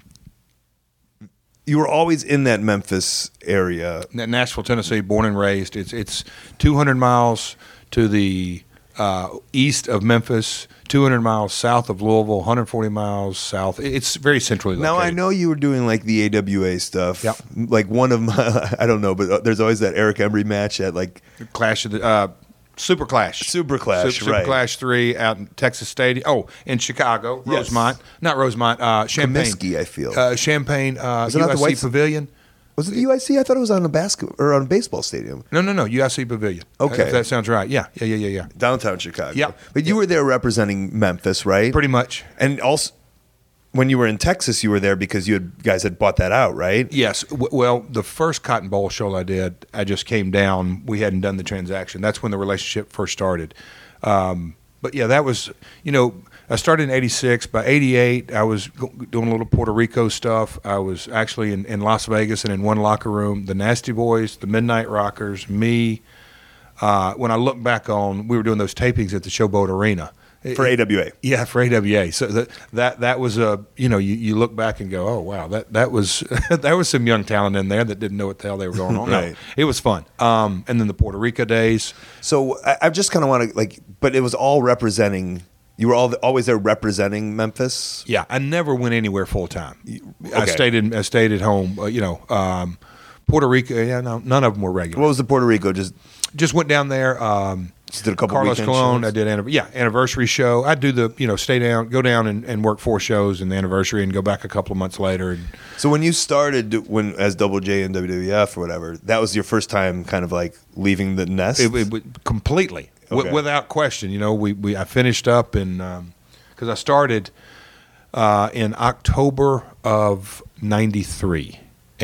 you were always in that Memphis area. Nashville, Tennessee, born and raised. It's it's two hundred miles to the uh, east of Memphis, two hundred miles south of Louisville, one hundred forty miles south. It's very centrally located. Now I know you were doing like the A W A stuff. Yep. Like one of my, I don't know, but there's always that Eric Embry match at like Clash of the uh, Super Clash. Super Clash, Super, right. Super Clash three out in Texas Stadium. Oh, in Chicago, Yes. Rosemont. Not Rosemont, uh, Champaign. Comiskey, I feel. Uh, Champaign, uh, Was it not the U S C White- Pavilion. Was it the U I C? I thought it was on a basketball or on a baseball stadium. No, no, no, U S C Pavilion. Okay. If that sounds right. Yeah, yeah, yeah, yeah, yeah. Downtown Chicago. Yep. But you were there representing Memphis, right? Pretty much. And also, when you were in Texas, you were there because you had guys had bought that out, right? Yes. W- well, the first Cotton Bowl show I did, I just came down. We hadn't done the transaction. That's when the relationship first started. Um, but yeah, that was, you know, I started in eighty-six. By eighty-eight, I was go- doing a little Puerto Rico stuff. I was actually in, in Las Vegas and in one locker room. The Nasty Boys, the Midnight Rockers, me. Uh, when I look back on, we were doing those tapings at the Showboat Arena. For A W A. Yeah, for A W A. So that that that was a you know you, you look back and go, oh wow, that that was there was some young talent in there that didn't know what the hell they were going on. Right. No, it was fun. Um, and then the Puerto Rico days. So I, I just kind of want to like, but it was all representing. You were all always there representing Memphis. Yeah, I never went anywhere full time. I okay. stayed in I stayed at home. Uh, you know, um, Puerto Rico. Yeah, no, none of them were regular. What was the Puerto Rico? Just Just went down there. Um, just did a couple Carlos weekend Colon. shows? I did anniv- yeah anniversary show. I do the you know stay down, go down and, and work four shows in the anniversary, and go back a couple of months later. And So when you started when as Double J in W W F or whatever, that was your first time kind of like leaving the nest? it, it, it- completely Okay. w- without question. You know, we, we I finished up in because I started uh, in October of ninety-three,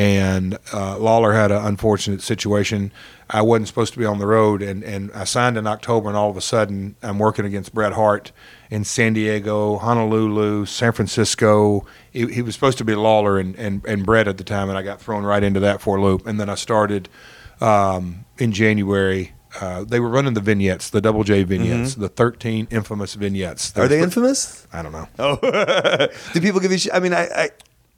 and uh, Lawler had an unfortunate situation. I wasn't supposed to be on the road, and, and I signed in October, and all of a sudden I'm working against Bret Hart in San Diego, Honolulu, San Francisco. He, he was supposed to be Lawler and, and, and Bret at the time, and I got thrown right into that for a loop. And then I started um, in January. Uh, they were running the vignettes, the Double J vignettes, the thirteen infamous vignettes. Are they There's- infamous? I don't know. Oh, do people give you shit? I mean, I, I,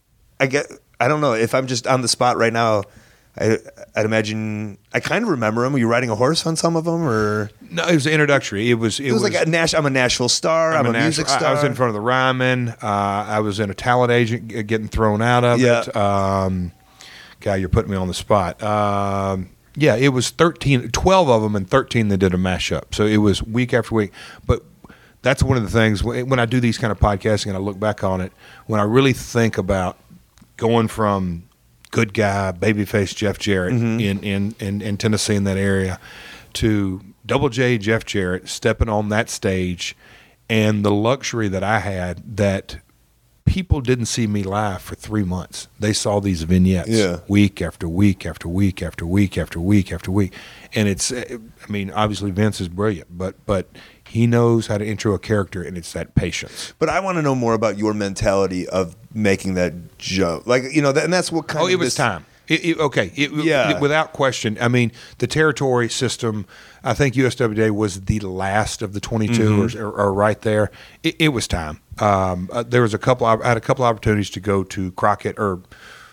I get. I don't know if I'm just on the spot right now. I, I'd imagine I kind of remember them. Were you riding a horse on some of them, or No, it was introductory. It was. It, it was, like a Nash. I'm a Nashville star. I'm, a, Nash- music I- star. I was in front of the Ryman. Uh, I was in a talent agent g- getting thrown out of Yeah. it. Um, God, you're putting me on the spot. Um, yeah, it was thirteen, twelve of them, and thirteen that did a mashup. So it was week after week. But that's one of the things when when I do these kind of podcasting and I look back on it, when I really think about going from good guy, babyface Jeff Jarrett Mm-hmm. in, in, in, in Tennessee in that area to Double J Jeff Jarrett stepping on that stage, and the luxury that I had that people didn't see me live for three months. They saw these vignettes Yeah. week after week after week after week after week after week. And it's, I mean, obviously Vince is brilliant, but but he knows how to intro a character, and it's that patience. But I want to know more about your mentality of making that jump. Like, you know, that, and that's what kind Oh, of it was this- time. It, it, okay, it, Yeah. it- without question. I mean, the territory system. I think U S W A was the last of the twenty-two, Mm-hmm. or, or, or right there. It, it was time. Um, uh, there was a couple. I had a couple opportunities to go to Crockett or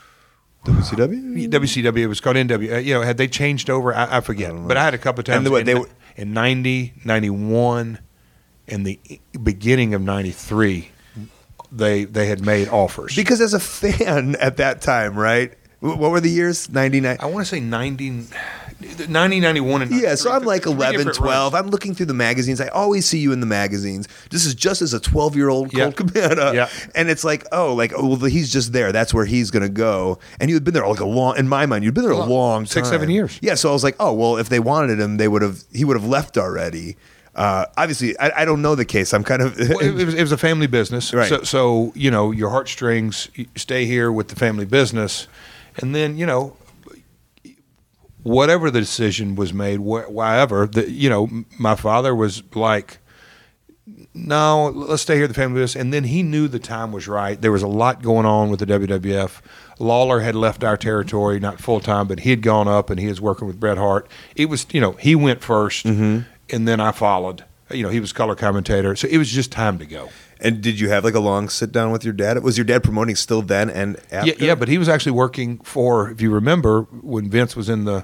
W C W. W C W. It was called N W. Uh, you know, had they changed over? I, I forget. But I had a couple of times. And the- what, in, they were- in ninety, ninety-one, and the beginning of ninety-three, they they had made offers. Because as a fan at that time, right? Wh- What were the years? ninety-nine. I want to say ninety, ninety, ninety-one, and Yeah, so I'm like three eleven, different twelve. runs. I'm looking through the magazines. I always see you in the magazines. This is just as a twelve-year-old Yeah. Colt Cabana. Yeah. And it's like, oh, like, oh, well, he's just there. That's where he's going to go. And you had been there like a long, in my mind, you'd been there a Long- long time. six, seven years. Yeah, so I was like, oh, well, if they wanted him, they would have, he would have left already. Uh, obviously, I, I don't know the case. I'm kind of. Well, it, was, it was a family business, Right. so, so you know your heartstrings you stay here with the family business, and then you know whatever the decision was made, wh- wherever the, you know m- my father was like, no, let's stay here with the family business, and then he knew the time was right. There was a lot going on with the W W F. Lawler had left our territory, not full time, but he had gone up and he was working with Bret Hart. It was you know he went first. And then I followed. You know, he was color commentator, so it was just time to go. And did you have like a long sit down with your dad? Was your dad promoting still then and after? Yeah, yeah, but he was actually working for. If you remember, when Vince was in the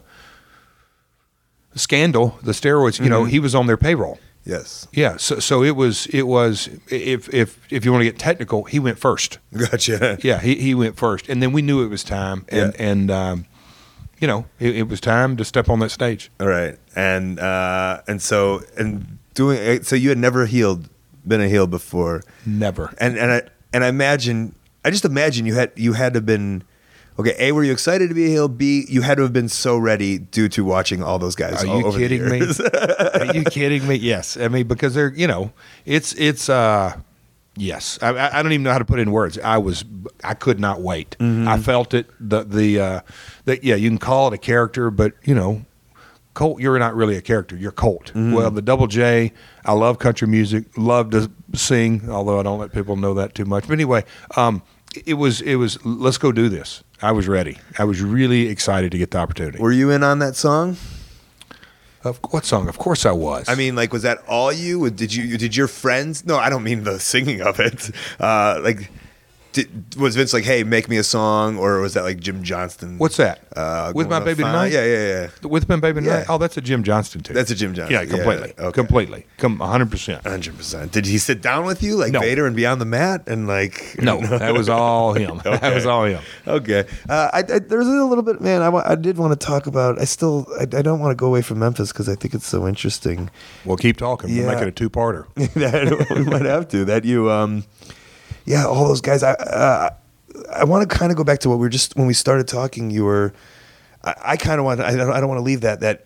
scandal, the steroids, you know, he was on their payroll. Yes. Yeah, so so it was it was if if if you want to get technical, he went first. Gotcha. Yeah, he he went first, and then we knew it was time, and Yeah. and um, you know, it, it was time to step on that stage. All right, and uh, and so and doing so you had never healed, been a heel before, Never. and and I and I imagine I just imagine you had you had to have been okay. A, were you excited to be a heel? B, you had to have been so ready due to watching all those guys. Are all you over the kidding me? years. Are you kidding me? Yes. I mean, because they're, you know, it's, it's, uh, yes. I- I, I don't even know how to put it in words. I was, I could not wait. I felt it. The, the, uh, that, yeah, you can call it a character, but, you know, Colt, you're not really a character. You're Colt. Well, the Double J, I love country music, love to sing, although I don't let people know that too much. But anyway, um, it was, it was, let's go do this. I was ready. I was really excited to get the opportunity. Were you in on that song? Of what song? Of course I was. I mean, like, was that all you? Did you? Did your friends? No, I don't mean the singing of it. Uh, like, Did, was Vince like, hey, make me a song, or was that like Jim Johnston? What's that? Uh, With My Baby Tonight? Yeah, yeah, yeah. With My Baby Yeah. Tonight? Oh, that's a Jim Johnston too. That's a Jim Johnston. Yeah, completely. Yeah, okay. Completely. Come one hundred percent. one hundred percent. Did he sit down with you like No. Vader and be on the mat and like? No, that was all him. Okay. That was all him. Okay. Uh, I, I, there's a little bit, man. I, wa- I did want to talk about. I still. I, I don't want to go away from Memphis because I think it's so interesting. We'll keep talking. Yeah. We'll make it a two-parter. That we might have to. That you. Um, yeah, all those guys. I. Uh, I want to kind of go back to what we were just when we started talking. You were. I, I kind of want. I don't. I don't want to leave that. That.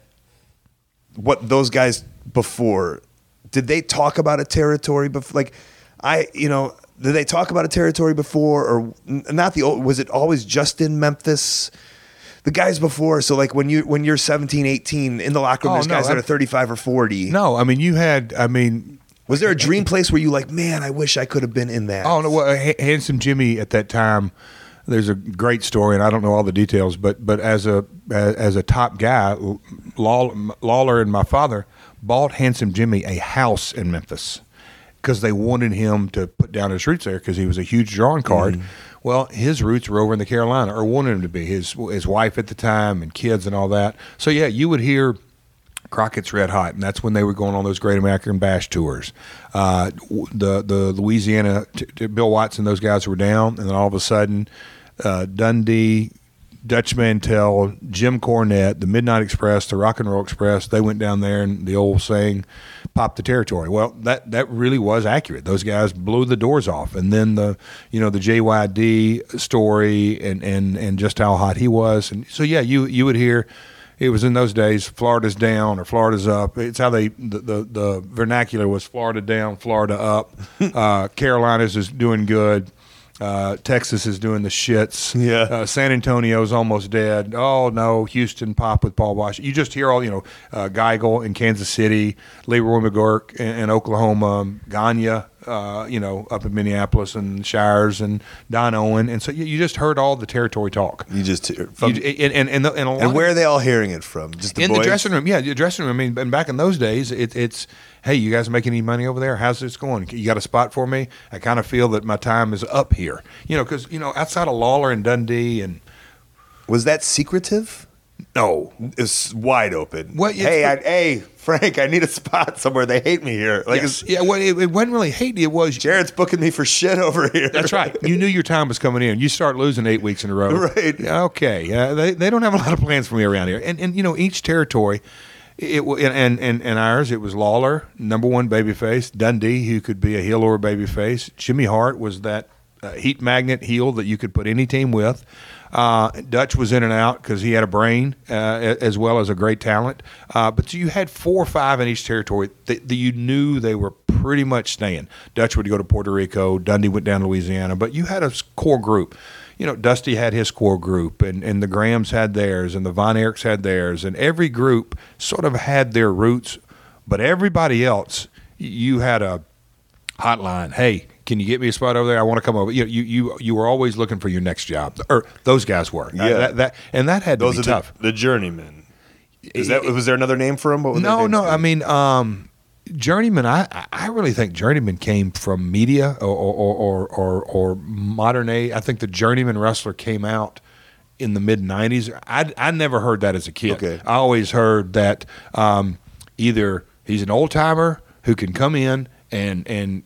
What those guys before. Did they talk about a territory before? Like, I. You know. Did they talk about a territory before, or not? The old, was it always just in Memphis? The guys before, so like when you when you're seventeen, eighteen in the locker room, Oh, there's no, guys that I- are thirty-five or forty. No, I mean you had. I mean, Was there a dream place where you like, man, I wish I could have been in that? oh no, well, H- Handsome Jimmy at that time. There's a great story, and I don't know all the details, but but as a as, as a top guy, Lawler, Lawler and my father bought Handsome Jimmy a house in Memphis because they wanted him to put down his roots there because he was a huge drawing card. Mm. Well, his roots were over in the Carolina, or wanted him to be. His his wife at the time and kids and all that. So yeah, you would hear Crockett's Red Hot, and that's when they were going on those Great American Bash tours. Uh, the the Louisiana t- t- Bill Watts and those guys were down, and then all of a sudden, uh, Dundee, Dutch Mantell, Jim Cornette, the Midnight Express, the Rock and Roll Express, they went down there, and the old saying, "Pop the territory." Well, that that really was accurate. Those guys blew the doors off, and then the you know the J Y D story and and and just how hot he was, and so yeah, you you would hear. It was in those days, Florida's down or Florida's up. It's how they the the, the vernacular was Florida down, Florida up. uh, Carolinas is doing good. Uh, Texas is doing the shits. Yeah. Uh, San Antonio's almost dead. Oh no, Houston pop with Paul Bosh. You just hear all you know, uh, Geigel in Kansas City, Leroy McGurk in, in Oklahoma, Gagne, uh, you know, up in Minneapolis and Shires and Don Owen, and so you, you just heard all the territory talk. You just from, You, and and and, the, and, a lot and where of, are they all hearing it from? Just the in boys? the dressing room, yeah, the dressing room. I mean, and back in those days, it, it's hey, you guys making any money over there? How's this going? You got a spot for me? I kind of feel that my time is up here, you know, because you know, outside of Lawler and Dundee, and Was that secretive? no, It's wide open. What, it's- hey, I, hey, Frank, I need a spot somewhere. They hate me here. Like, yes. it's, yeah, well, it, it wasn't really hate. It was Jared's booking me for shit over here. That's right. You knew your time was coming in. You start losing eight weeks in a row. Right. Yeah, okay. Yeah, they they don't have a lot of plans for me around here. And and you know each territory, it wa- and and and, and ours it was Lawler, number one babyface. Dundee, who could be a heel or a babyface. Jimmy Hart was that uh, heat magnet heel that you could put any team with. Uh, Dutch was in and out because he had a brain uh, as well as a great talent. Uh, but you had four or five in each territory that, that you knew they were pretty much staying. Dutch would go to Puerto Rico. Dundee went down to Louisiana. But you had a core group. You know, Dusty had his core group, and, and the Grahams had theirs, and the Von Erichs had theirs. And every group sort of had their roots. But everybody else, you had a hotline. Hey, can you get me a spot over there? I want to come over. You you you, you were always looking for your next job, or those guys were. Yeah. that, that and that had Those to are be tough. The, the journeymen. Is that was there another name for them? What was their No, names? no. I mean, um, journeyman. I I really think journeyman came from media or or or or, or modern age. I think the journeyman wrestler came out in the mid nineties. I I never heard that as a kid. Okay. I always heard that um, either he's an old timer who can come in and and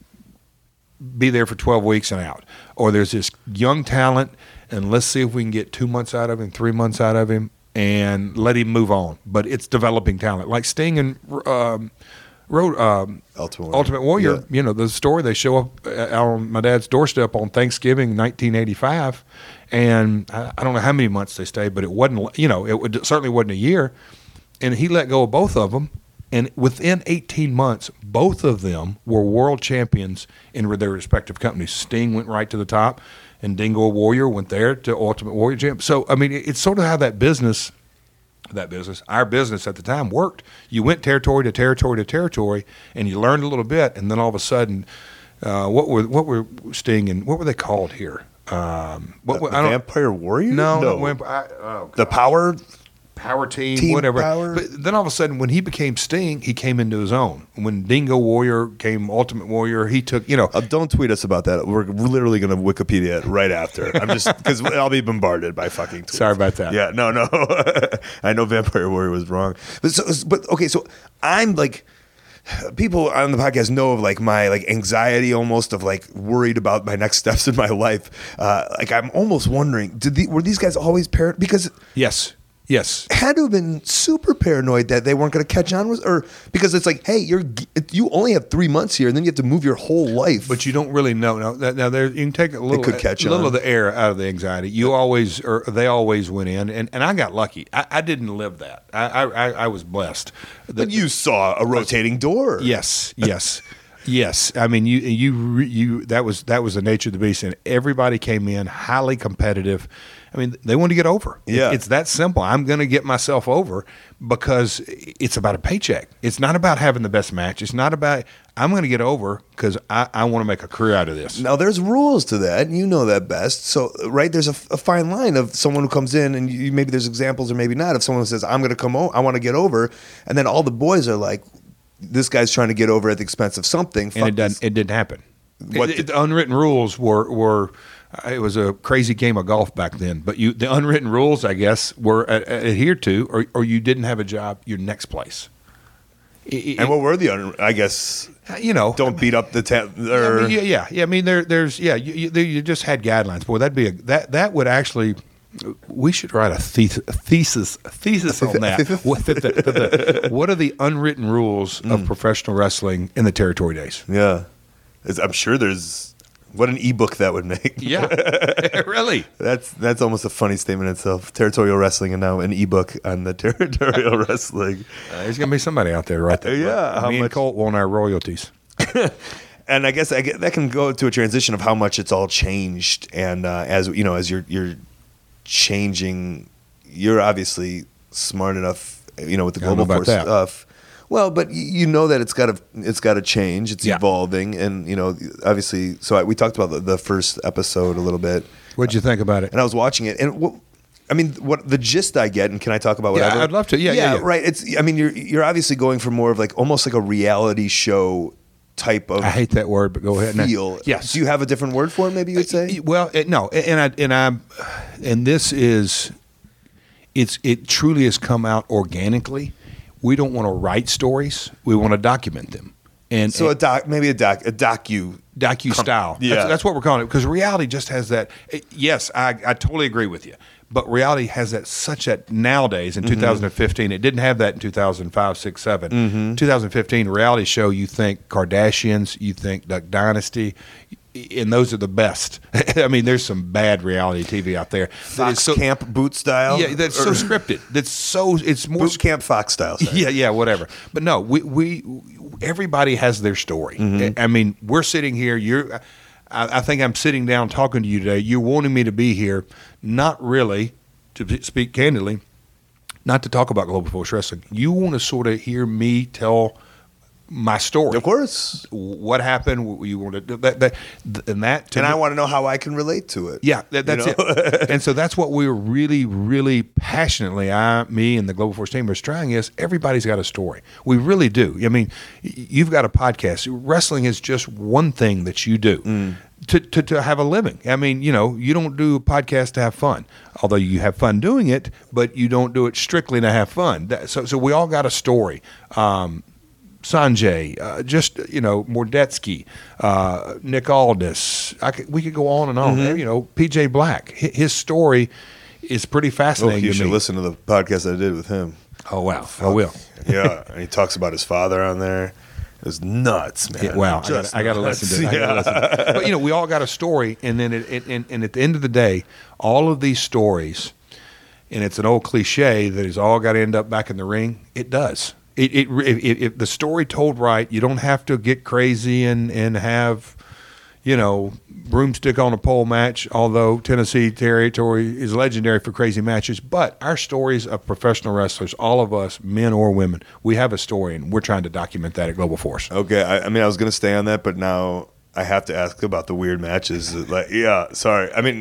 be there for twelve weeks and out, or there's this young talent and let's see if we can get two months out of him, three months out of him, and let him move on. But it's developing talent, like Sting and um, Road um, Ultimate Warrior. Ultimate Warrior. Yeah. You know the story. They show up uh, on my dad's doorstep on Thanksgiving, nineteen eighty-five, and I, I don't know how many months they stayed, but it wasn't. You know, it would, certainly wasn't a year. And he let go of both of them. And within eighteen months, both of them were world champions in their respective companies. Sting went right to the top, and Dingo Warrior went there to Ultimate Warrior champ. So, I mean, it's sort of how that business, that business, our business at the time worked. You went territory to territory to territory, and you learned a little bit, and then all of a sudden, uh, what were what were Sting and what were they called here? Um, what, The, I don't, Vampire Warrior? No, no. no. Vamp- I, oh, The Power. power team, Team whatever. power. But then all of a sudden, when he became Sting, he came into his own. When Dingo Warrior came Ultimate Warrior, he took, you know. Uh, don't tweet us about that. We're literally going to Wikipedia it right after. I'm just because I'll be bombarded by fucking tweets. Sorry about that. Yeah, no, no. I know Vampire Warrior was wrong, but so, but okay. So I'm like, people on the podcast know of like my like anxiety, almost of like worried about my next steps in my life. Uh, like I'm almost wondering, did the, were these guys always paranoid? Because Yes. Yes. had to have been super paranoid that they weren't going to catch on with, or because it's like, hey, you're you only have three months here, and then you have to move your whole life. But you don't really know. Now, that- now there you can take a little, could catch a little on. of the air out of the anxiety. You always, or they always went in, and, and I got lucky. I, I didn't live that. I I, I I was blessed. but That- you saw a rotating door. Yes, yes, yes. I mean, you you re- you that was that was the nature of the beast, and everybody came in highly competitive. I mean, they wanted to get over. It- Yeah. it's that simple. I'm going to get myself over because it's about a paycheck. It's not about having the best match. It's not about I'm going to get over because I, I want to make a career out of this. Now there's rules to that. You know that best. So right, there's a, a fine line of someone who comes in, and you, maybe there's examples or maybe not, of someone who says, "I'm going to come over. I want to get over," and then all the boys are like, "This guy's trying to get over at the expense of something." and Fuck it doesn't. this. It didn't happen. What It- did- the unwritten rules were were. uh, It was a crazy game of golf back then, but you the unwritten rules, I guess, were uh, adhered to, or or you didn't have a job. Your next place. It- And what were the? Un- I guess it- you know, don't beat up the ta- I or mean, yeah, yeah, yeah. I mean, there, there's, yeah. You, you, there- you just had guidelines. Boy, that'd be a that that would actually. We should write a, thes- a thesis a thesis on that. what, the, the, the, what are the unwritten rules Mm. of professional wrestling in the territory days? yeah. It's- I'm sure there's what an ebook that would make. Yeah, really. That's that's almost a funny statement in itself. Territorial wrestling, and now an ebook on the territorial wrestling. Uh, there's gonna be somebody out there, right there. Yeah, how me and much- Colt want our royalties. And I guess I get, that can go to a transition of how much it's all changed, and uh, as you know, as you're you're changing, you're obviously smart enough, you know, with the I don't know global about force that. stuff. Well, but y- you know that it's got to it's got to change. It's Yeah. evolving, and you know, obviously. So I, we talked about the, the first episode a little bit, What'd you think about it? and I was watching it, and what, I mean, what the gist I get, and can I talk about Yeah, whatever? I'd love to. Yeah, yeah, yeah. right. It's. I mean, you're you're obviously going for more of like almost like a reality show type of I hate that word, but go ahead. No. feel. Yes. Do you have a different word for it? Maybe you would say. Well, it, no, and I and I and this is it's it truly has come out organically. We don't want to write stories; we want to document them, and So a and doc, maybe a doc, a docu. docu style. Yeah. that's, that's what we're calling it because reality just has that. It, yes, I, I totally agree with you, but reality has that such that nowadays in Mm-hmm. two thousand fifteen, it didn't have that in two thousand five, six, seven. Mm-hmm. two thousand fifteen reality show. You think Kardashians, you think Duck Dynasty. And those are the best. I mean, there's some bad reality T V out there. that Fox is so, Camp boot style. Yeah, that's so Or scripted. That's so. It's more. boot camp Fox style. sorry. Yeah, yeah, whatever. But no, we we everybody has their story. Mm-hmm. I mean, we're sitting here. You're. I, I think I'm sitting down talking to you today. You're wanting me to be here, not really, to speak candidly, not to talk about Global Force Wrestling. You want to sort of hear me tell my story. Of course. What happened? What you want to do that, that and that. to And me- I want to know how I can relate to it. yeah, that, that's know? it. And so that's what we're really, really passionately, I, me, and the Global Force team is trying is everybody's got a story. We really do. I mean, y- you've got a podcast. Wrestling is just one thing that you do. Mm. To, to, to have a living. I mean, you know, you don't do a podcast to have fun, although you have fun doing it, but you don't do it strictly to have fun. That, so, so we all got a story. Um, Sanjay, uh, just you know, Mordetsky, uh, Nick Aldis. I could, we could go on and on. Mm-hmm. You know, P J Black. Hi- His story is pretty Oh, fascinating you to should me. listen to the podcast I did with him. Oh wow, I will. Yeah, and he talks about his father on there. It was nuts, man. Yeah, wow, I Just got I got to nuts. listen to it. I gotta Yeah. listen to it. But you know, we all got a story, and then it, it, and, and at the end of the day, all of these stories, and it's an old cliche that it's all got to end up back in the ring. It does. It, it, if, if the story told right, you don't have to get crazy and, and have, you know, broomstick on a pole match. Although Tennessee territory is legendary for crazy matches, but our stories of professional wrestlers, all of us, men or women, we have a story, and we're trying to document that at Global Force. Okay, I, I mean, I was going to stay on that, but now I have to ask about the weird matches. Like, yeah, sorry. I mean,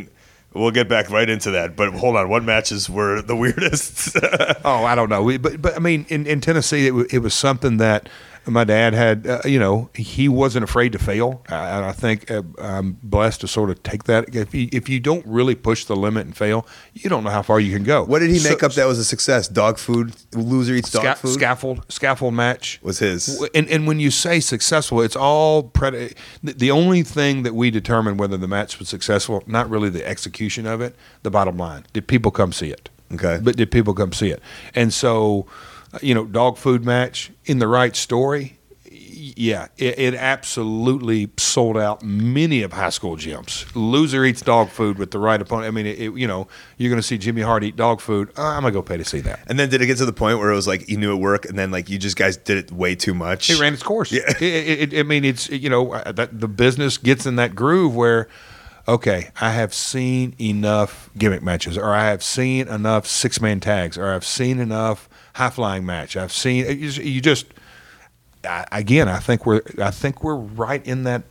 We'll get back right into that. But hold on, what matches were the weirdest? Oh, I don't know. We, but but I mean, in, in Tennessee, it, w- it was something that my dad had. Uh, you know, he wasn't afraid to fail. I, I think uh, I'm blessed to sort of take that. If you, if you don't really push the limit and fail, you don't know how far you can go. What did he make So- up that was a success? Dog food? Loser eats dog Sca- food? Scaffold, scaffold match Was his. And and when you say successful, it's all pred- the, the only thing that we determine whether the match was successful, not really the execution of it. The bottom line: did people come see it? Okay. But did people come see it? And so, uh, you know, dog food match in the right story. y- Yeah, it, it absolutely sold out many of high school gyms. Loser eats dog food with the right opponent. I mean, it, it, you know, you're going to see Jimmy Hart eat dog food. Uh, I'm going to go pay to see that. And then did it get to the point where it was like you knew it worked, and then like you just guys did it way too much? It ran its course. Yeah. It, it, it, I mean, it's, you know, uh, that the business gets in that groove where, okay, I have seen enough gimmick matches, or I have seen enough six-man tags, or I've seen enough high-flying match. I've seen you just, you just I, again. I think we're I think we're right in that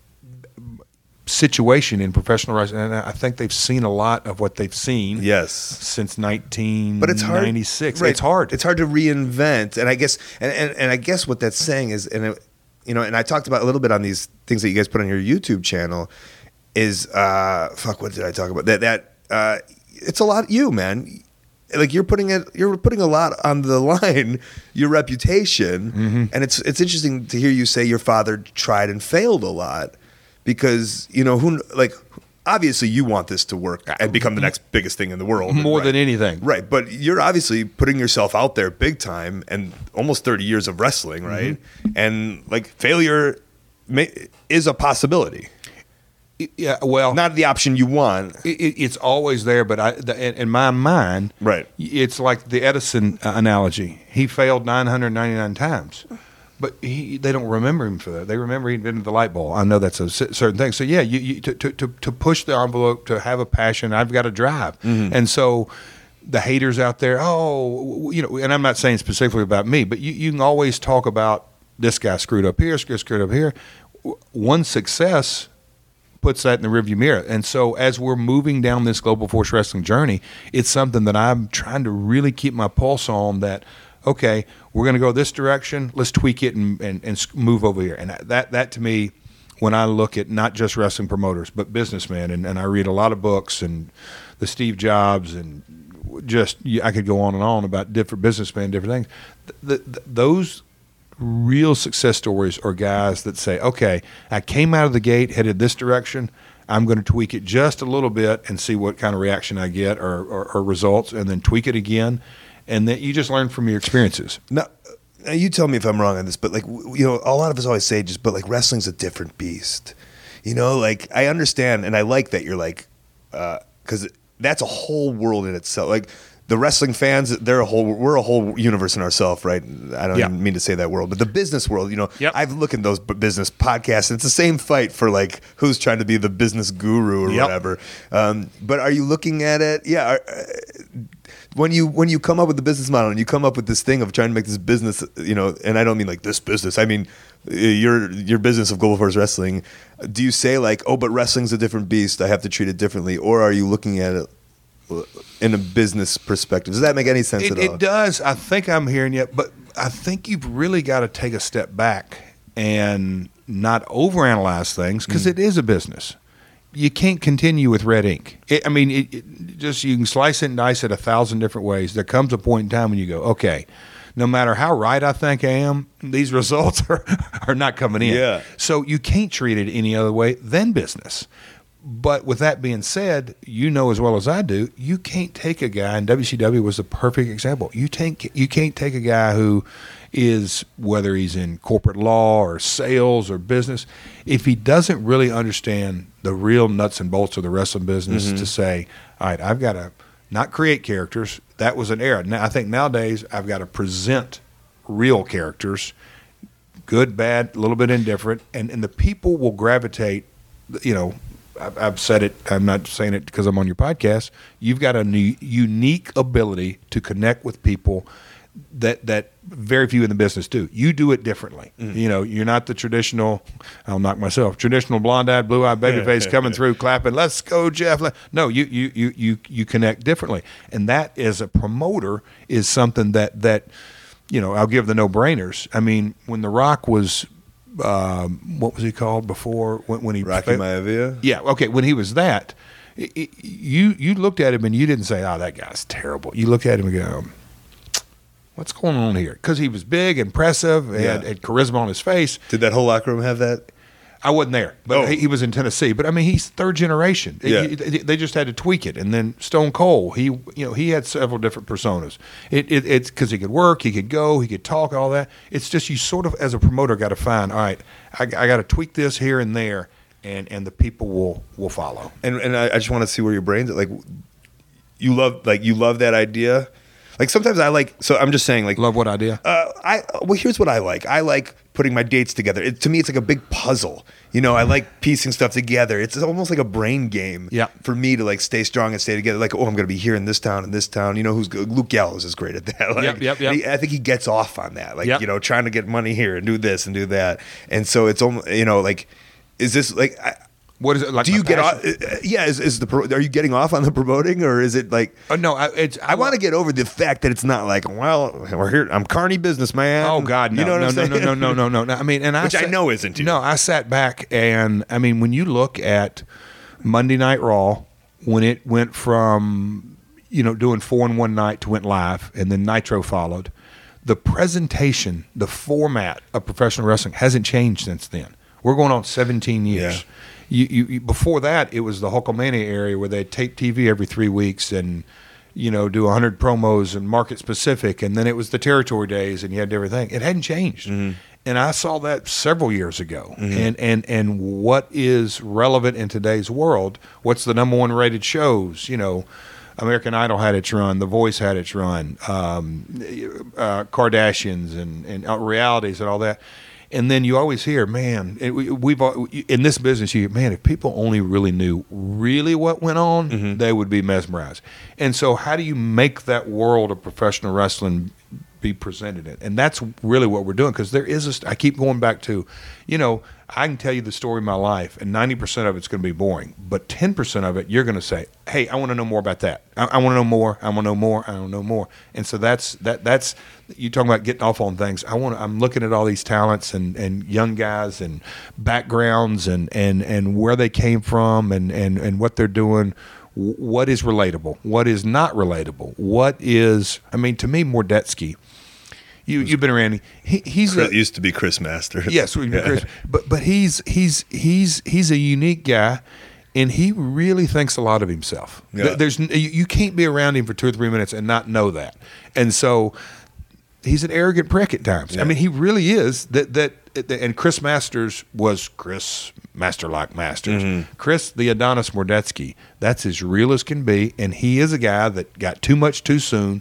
situation in professional wrestling, and I think they've seen a lot of what they've seen. Yes. Since nineteen But it's hard. ninety-six. Right. It's hard. It's hard to reinvent, and I guess, and, and, and I guess what that's saying is, and it, you know, and I talked about a little bit on these things that you guys put on your YouTube channel. Is uh, fuck. What did I talk about? That that uh, it's a lot. You man, like you're putting it. You're putting a lot on the line. Your reputation, Mm-hmm. and it's it's interesting to hear you say your father tried and failed a lot, because you know who like. Obviously, you want this to work and become the next biggest thing in the world. More right? than anything. Right, but you're obviously putting yourself out there big time, and almost thirty years of wrestling, right? Mm-hmm. And like failure may, is a possibility, Yeah. Well, not the option you want. it, it- it's always there, but I, the, in, in my mind, Right. it's like the Edison uh, analogy. He failed nine hundred ninety-nine times, but he, they don't remember him for that. They remember he invented the light bulb. I know that's a cer- certain thing. So yeah, you, you to, to to to push the envelope, to have a passion. I've got a drive, and so the haters out there, oh, you know, and I'm not saying specifically about me, but you, you can always talk about this guy screwed up here, screwed up here. One success puts that in the rearview mirror. And so as we're moving down this Global Force Wrestling journey, it's something that I'm trying to really keep my pulse on, that, okay, we're going to go this direction, let's tweak it and, and, and move over here. And that, that to me, when I look at not just wrestling promoters, but businessmen, and, and I read a lot of books and the Steve Jobs, and just, I could go on and on about different businessmen, different things. The, the, those real success stories are guys that say, okay, I came out of the gate, headed this direction. I'm going to tweak it just a little bit and see what kind of reaction I get, or, or, or results, and then tweak it again. And then you just learn from your experiences. Now, now you tell me if I'm wrong on this, but like w- you know, a lot of us always say just, but like wrestling's a different beast. You know, like I understand, and I like that you're like, because that's a whole world in itself. Like the wrestling fans, they're a whole, we're a whole universe in ourselves, right? I don't Yeah. even mean to say that world, but the business world, you know, Yep. I've looked at those b- business podcasts, and it's the same fight for like who's trying to be the business guru or Yep. whatever. Um, but are you looking at it? Yeah. Are, uh, when you when you come up with the business model and you come up with this thing of trying to make this business, you know, and I don't mean like this business, I mean uh, your your business of Global Force Wrestling, do you say like, oh, but wrestling's a different beast, I have to treat it differently, or are you looking at it in a business perspective? Does that make any sense It, at all? it does. I think I'm hearing you, but I think you've really got to take a step back and not overanalyze things, because Mm. it is a business. You can't continue with red ink. It, I mean, it, it just, you can slice it and dice it a thousand different ways. There comes a point in time when you go, okay, no matter how right I think I am, these results are, are not coming in. Yeah. So you can't treat it any other way than business. But with that being said, you know as well as I do, you can't take a guy, and W C W was the perfect example. You take you can't take a guy who is, whether he's in corporate law or sales or business, if he doesn't really understand the real nuts and bolts of the wrestling business, Mm-hmm. to say, all right, I've got to not create characters. That was an era. Now I think nowadays I've got to present real characters, good, bad, a little bit indifferent, and, and the people will gravitate, you know, I've, I've said it, I'm not saying it because I'm on your podcast. You've got a new, unique ability to connect with people that that very few in the business do. You do it differently. Mm. You know, you're not the traditional, I'll knock myself, traditional blonde-eyed, blue-eyed baby face coming through clapping, let's go, Jeff. No, you you you you you connect differently. And that, as a promoter, is something that, that you know, I'll give the no-brainers. I mean, when The Rock was, um, what was he called before? When, when he Rocky Maivia? Yeah, okay, when he was that, it, it, you you looked at him and you didn't say, oh, that guy's terrible. You look at him and go, what's going on here? Because he was big, impressive, and Yeah. had, had charisma on his face. Did that whole locker room have that? I wasn't there, but Oh. he, he was in Tennessee. But I mean, he's third generation. Yeah. He- they they just had to tweak it. And then Stone Cold, he you know he had several different personas. It, it it's because he could work, he could go, he could talk, all that. It's just you sort of as a promoter got to find. All right, I, I got to tweak this here and there, and and the people will will follow. And and I, I just want to see where your brain's at. Like, you love like you love that idea. Like sometimes I like. So I'm just saying like. Love what idea? Uh, I well, here's what I like. I like putting my dates together. It, to me, it's like a big puzzle. You know, I like piecing stuff together. It's almost like a brain game. Yeah. For me to like stay strong and stay together. Like, oh, I'm going to be here in this town and this town. You know, who's good? Luke Gallows is great at that. Like, Yep, yep, yep. he- I think he gets off on that. Like, Yep. you know, trying to get money here and do this and do that. And so it's almost, you know, like, is this like? I, What is it like? do my you get off? passion? uh, Yeah, is, is the pro, are you getting off on the promoting or is it like? Oh, no, I, it's I want to get over the fact that it's not like, well, we're here. I'm Carney businessman. Oh God, no, you know what no, I'm no, saying? no, no, no, no, no. I mean, and I Which I sat- know isn't you. No, I sat back and I mean, when you look at Monday Night Raw, when it went from you know doing four in one night to went live, and then Nitro followed, the presentation, the format of professional wrestling hasn't changed since then. We're going on seventeen years. Yeah. You, you, you, before that, it was the Hulkamania area where they'd tape T V every three weeks and, you know, do one hundred promos and market specific. And then it was the territory days and you had everything. It hadn't changed. Mm-hmm. And I saw that several years ago. And, and, and what is relevant in today's world, what's the number one rated shows, you know, American Idol had its run, The Voice had its run, um, uh, Kardashians and, and uh, realities and all that. And then you always hear, man, it, we, we've all- in this business, you hear, man, if people only really knew really what went on, Mm-hmm. they would be mesmerized. And so how do you make that world of professional wrestling be presented in? And that's really what we're doing, because there is a, st- I keep going back to, you know, I can tell you the story of my life, and ninety percent of it's going to be boring, but ten percent of it, you're going to say, hey, I want to know more about that. I, I want to know more. I want to know more. I want to know more. And so that's, that. that's, you talking about getting off on things. I want to, I'm looking at all these talents and, and young guys and backgrounds and, and, and where they came from and, and, and what they're doing. What is relatable? What is not relatable? What is, I mean, to me, Mordetsky, you, you've been around, he, he's It a, used to be Chris Masters. yes, we've been Chris, but but he's he's he's he's a unique guy, and he really thinks a lot of himself. Yeah. Th- There's n- you you can't be around him for two or three minutes and not know that, and so he's an arrogant prick at times. Yeah. I mean, he really is. That that and Chris Masters was Chris Master like Masters. Mm-hmm. Chris the Adonis Mordetsky. That's as real as can be, and he is a guy that got too much too soon.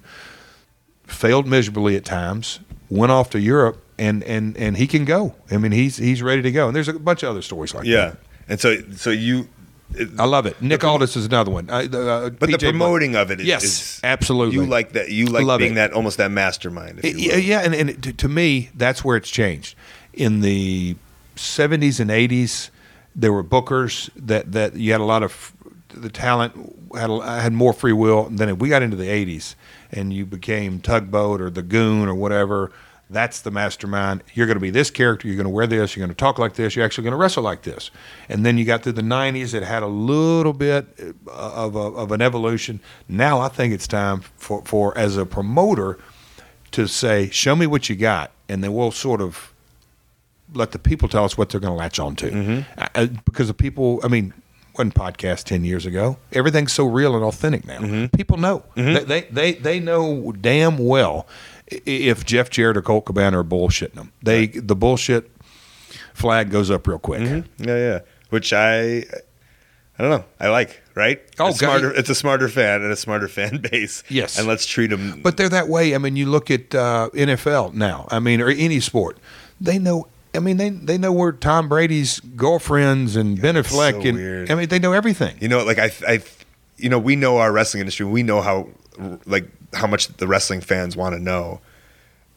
Failed miserably at times, went off to Europe, and, and, and he can go. I mean, he's he's ready to go. And there's a bunch of other stories like Yeah. And so, so you, that. I love it. Nick Aldis is another one. Uh, the, uh, but the P J promoting of it is, Yes, is absolutely. You like that. You like Love being it. that almost that mastermind. If It- you yeah, will. yeah, and, and it, to, to me, that's where it's changed. In the seventies and eighties, there were bookers that, that you had a lot of the talent had a, had more free will. And then if we got into the eighties, and you became Tugboat or the Goon or whatever, that's the mastermind. You're going to be this character. You're going to wear this. You're going to talk like this. You're actually going to wrestle like this. And then you got through the nineties. It had a little bit of, a, of an evolution. Now I think it's time for, for as a promoter to say, show me what you got, and then we'll sort of let the people tell us what they're going to latch on to. Mm-hmm. Uh, because the people, I mean, wasn't podcast ten years ago. Everything's so real and authentic now. Mm-hmm. People know. They, they they they know damn well i- if Jeff Jarrett or Colt Cabana are bullshitting them. They the bullshit flag goes up real quick. Yeah, yeah. Which I, I don't know. I like. Right. Oh, it's God. smarter. It's a smarter fan and a smarter fan base. Yes. And let's treat them. But they're that way. I mean, you look at uh, N F L now. I mean, or any sport. They know. I mean, they they know where Tom Brady's girlfriends and Ben it's Affleck so and weird. I mean, they know everything. You know, like I, I, you know, we know our wrestling industry. We know how, like, how much the wrestling fans want to know.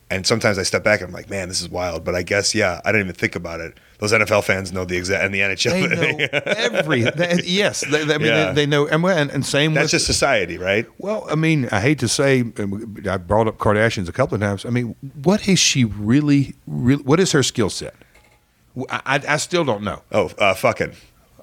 And sometimes I step back and I'm like, man, this is wild. But I guess, yeah, I didn't even think about it. Those N F L fans know the exact, and the N H L. They know every. They, yes, they, they, I mean, Yeah. they, they know, and, and, and same. That's with, just society, right? Well, I mean, I hate to say, I brought up Kardashians a couple of times. I mean, what is she really? really what is her skill set? I, I, I still don't know. Oh, uh, fucking.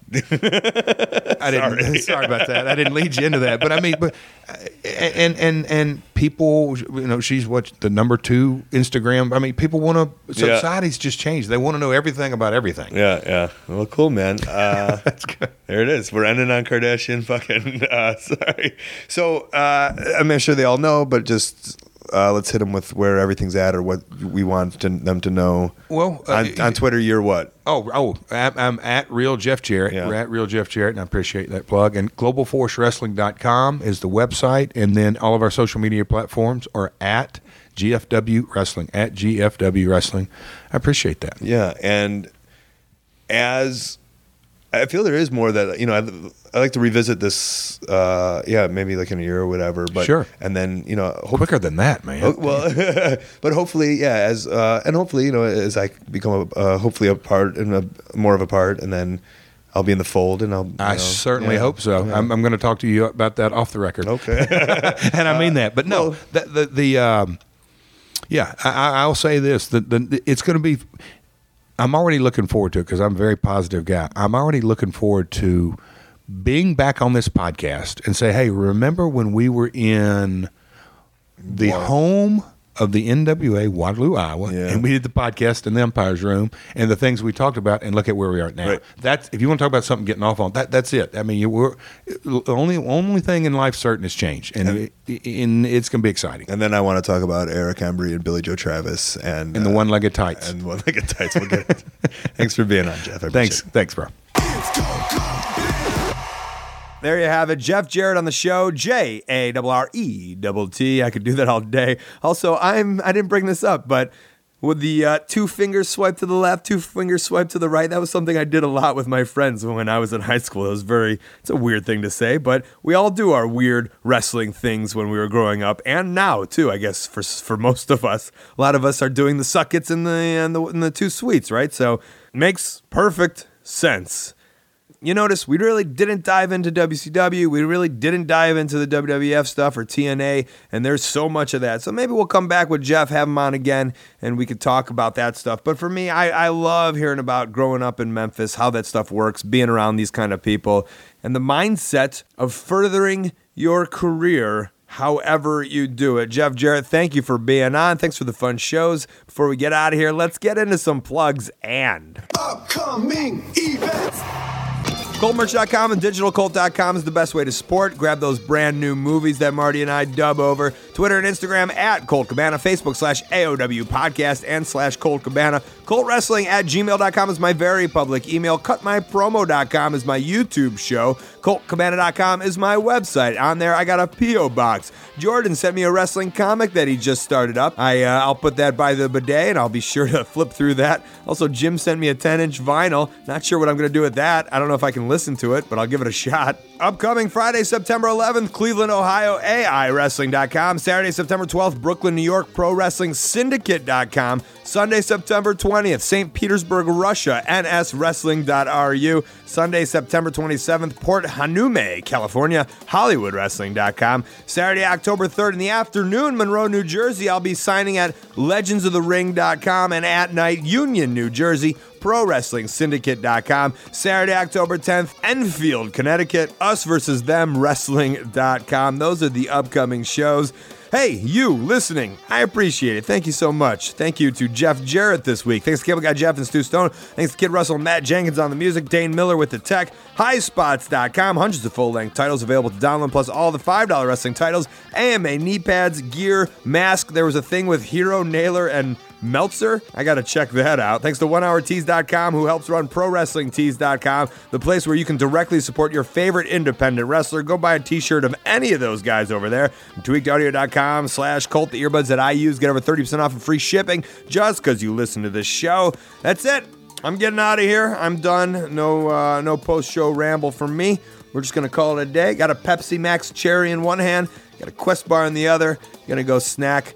I didn't. Sorry. sorry about that. I didn't lead you into that. But I mean, but and and and people, you know, she's what the number two Instagram. I mean, people want to. Society's just changed. They want to know everything about everything. Yeah, yeah. Well, cool, man. Uh, That's good. There it is. We're ending on Kardashian. Fucking. Uh, sorry. So uh, I'm sure they all know, but just. Uh, let's hit them with where everything's at or what we want to, them to know. Well, uh, on, on Twitter, you're what? Oh, oh, I'm, I'm at Real Jeff Jarrett. Yeah. We're at Real Jeff Jarrett, and I appreciate that plug. And global force wrestling dot com is the website, and then all of our social media platforms are at G F W Wrestling, at G F W Wrestling. I appreciate that. Yeah, and as I feel there is more that, you know, I, I like to revisit this, uh, yeah, maybe like in a year or whatever. But, Sure. And then, you know, hope, Quicker than that, man. oh, well, but hopefully, yeah, as uh, and hopefully, you know, as I become a, uh, hopefully a part and a, more of a part, and then I'll be in the fold, and I'll. You I know, certainly yeah, hope so. yeah. I'm, I'm going to talk to you about that off the record. Okay. And I mean that. But no, well- the the, the um, yeah, I, I'll say this: that the, it's going to be. I'm already looking forward to it because I'm a very positive guy. I'm already looking forward to being back on this podcast and say, hey, remember when we were in the Wow. home of the N W A, Waterloo, Iowa, Yeah. and we did the podcast in the Empire's Room and the things we talked about, and look at where we are now. Right. That's if you want to talk about something getting off on that. That's it. I mean, you were the only only thing in life certain is change, and, And- it, and it's going to be exciting. And then I want to talk about Eric Embry and Billy Joe Travis and And the uh, one-legged tights. and one legged tights. We'll get it. Thanks for being on, Jeff. I Thanks, appreciate it. thanks, bro. There you have it. Jeff Jarrett on the show. J A R R E T T. I could do that all day. Also, I'm I didn't bring this up, but with the uh, two fingers swipe to the left, two fingers swipe to the right, that was something I did a lot with my friends when I was in high school. It was very, it's a weird thing to say, but we all do our weird wrestling things when we were growing up, and now too, I guess, for for most of us. A lot of us are doing the suckets and the, and the, and the two sweets, right? So it makes perfect sense. You notice we really didn't dive into W C W. We really didn't dive into the W W F stuff or T N A, and there's so much of that. So maybe we'll come back with Jeff, have him on again, and we could talk about that stuff. But for me, I, I love hearing about growing up in Memphis, how that stuff works, being around these kind of people, and the mindset of furthering your career however you do it. Jeff Jarrett, thank you for being on. Thanks for the fun shows. Before we get out of here, let's get into some plugs and... Upcoming events. Colt Merch dot com and Digital Colt dot com is the best way to support. Grab those brand new movies that Marty and I dub over. Twitter and Instagram at Colt Cabana. Facebook slash A O W Podcast and slash Colt Cabana. Colt Wrestling at gmail dot com is my very public email. Cut My Promo dot com is my YouTube show. Colt Cabana dot com is my website. On there, I got a P O box. Jordan sent me a wrestling comic that he just started up. I, uh, I'll put that by the bidet, and I'll be sure to flip through that. Also, Jim sent me a ten-inch vinyl. Not sure what I'm going to do with that. I don't know if I can listen to it, but I'll give it a shot. Upcoming Friday, September eleventh, Cleveland, Ohio, A I Wrestling dot com. Saturday, September twelfth, Brooklyn, New York, Pro Wrestling Syndicate dot com. Sunday, September twentieth, Saint Petersburg, Russia, N S Wrestling dot R U. Sunday, September twenty-seventh, Port Hanume, California, Hollywood Wrestling dot com. Saturday, October third in the afternoon, Monroe, New Jersey, I'll be signing at Legends of the Ring dot com, and at night, Union, New Jersey, Pro Wrestling Syndicate dot com. Saturday, October tenth, Enfield, Connecticut, Us versus Them Wrestling dot com. Those are the upcoming shows. Hey, you listening, I appreciate it. Thank you so much. Thank you to Jeff Jarrett this week. Thanks to Cable Guy Jeff and Stu Stone. Thanks to Kid Russell and Matt Jenkins on the music. Dane Miller with the tech. high spots dot com. Hundreds of full-length titles available to download, plus all the five dollar wrestling titles. A M A knee pads, gear, mask. There was a thing with Hero, Naylor, and Meltzer. I got to check that out. Thanks to one hour tees dot com, who helps run Pro Wrestling Tees dot com, the place where you can directly support your favorite independent wrestler. Go buy a t-shirt of any of those guys over there. tweaked audio dot com slash Colt, the earbuds that I use. Get over thirty percent off and free shipping just because you listen to this show. That's it. I'm getting out of here. I'm done. No, uh, no post-show ramble from me. We're just going to call it a day. Got a Pepsi Max cherry in one hand. Got a Quest bar in the other. Gonna go snack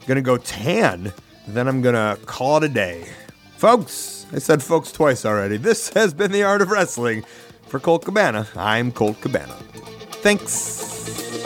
gonna go tan. Then I'm gonna call it a day. Folks, I said folks twice already. This has been The Art of Wrestling. For Colt Cabana, I'm Colt Cabana. Thanks.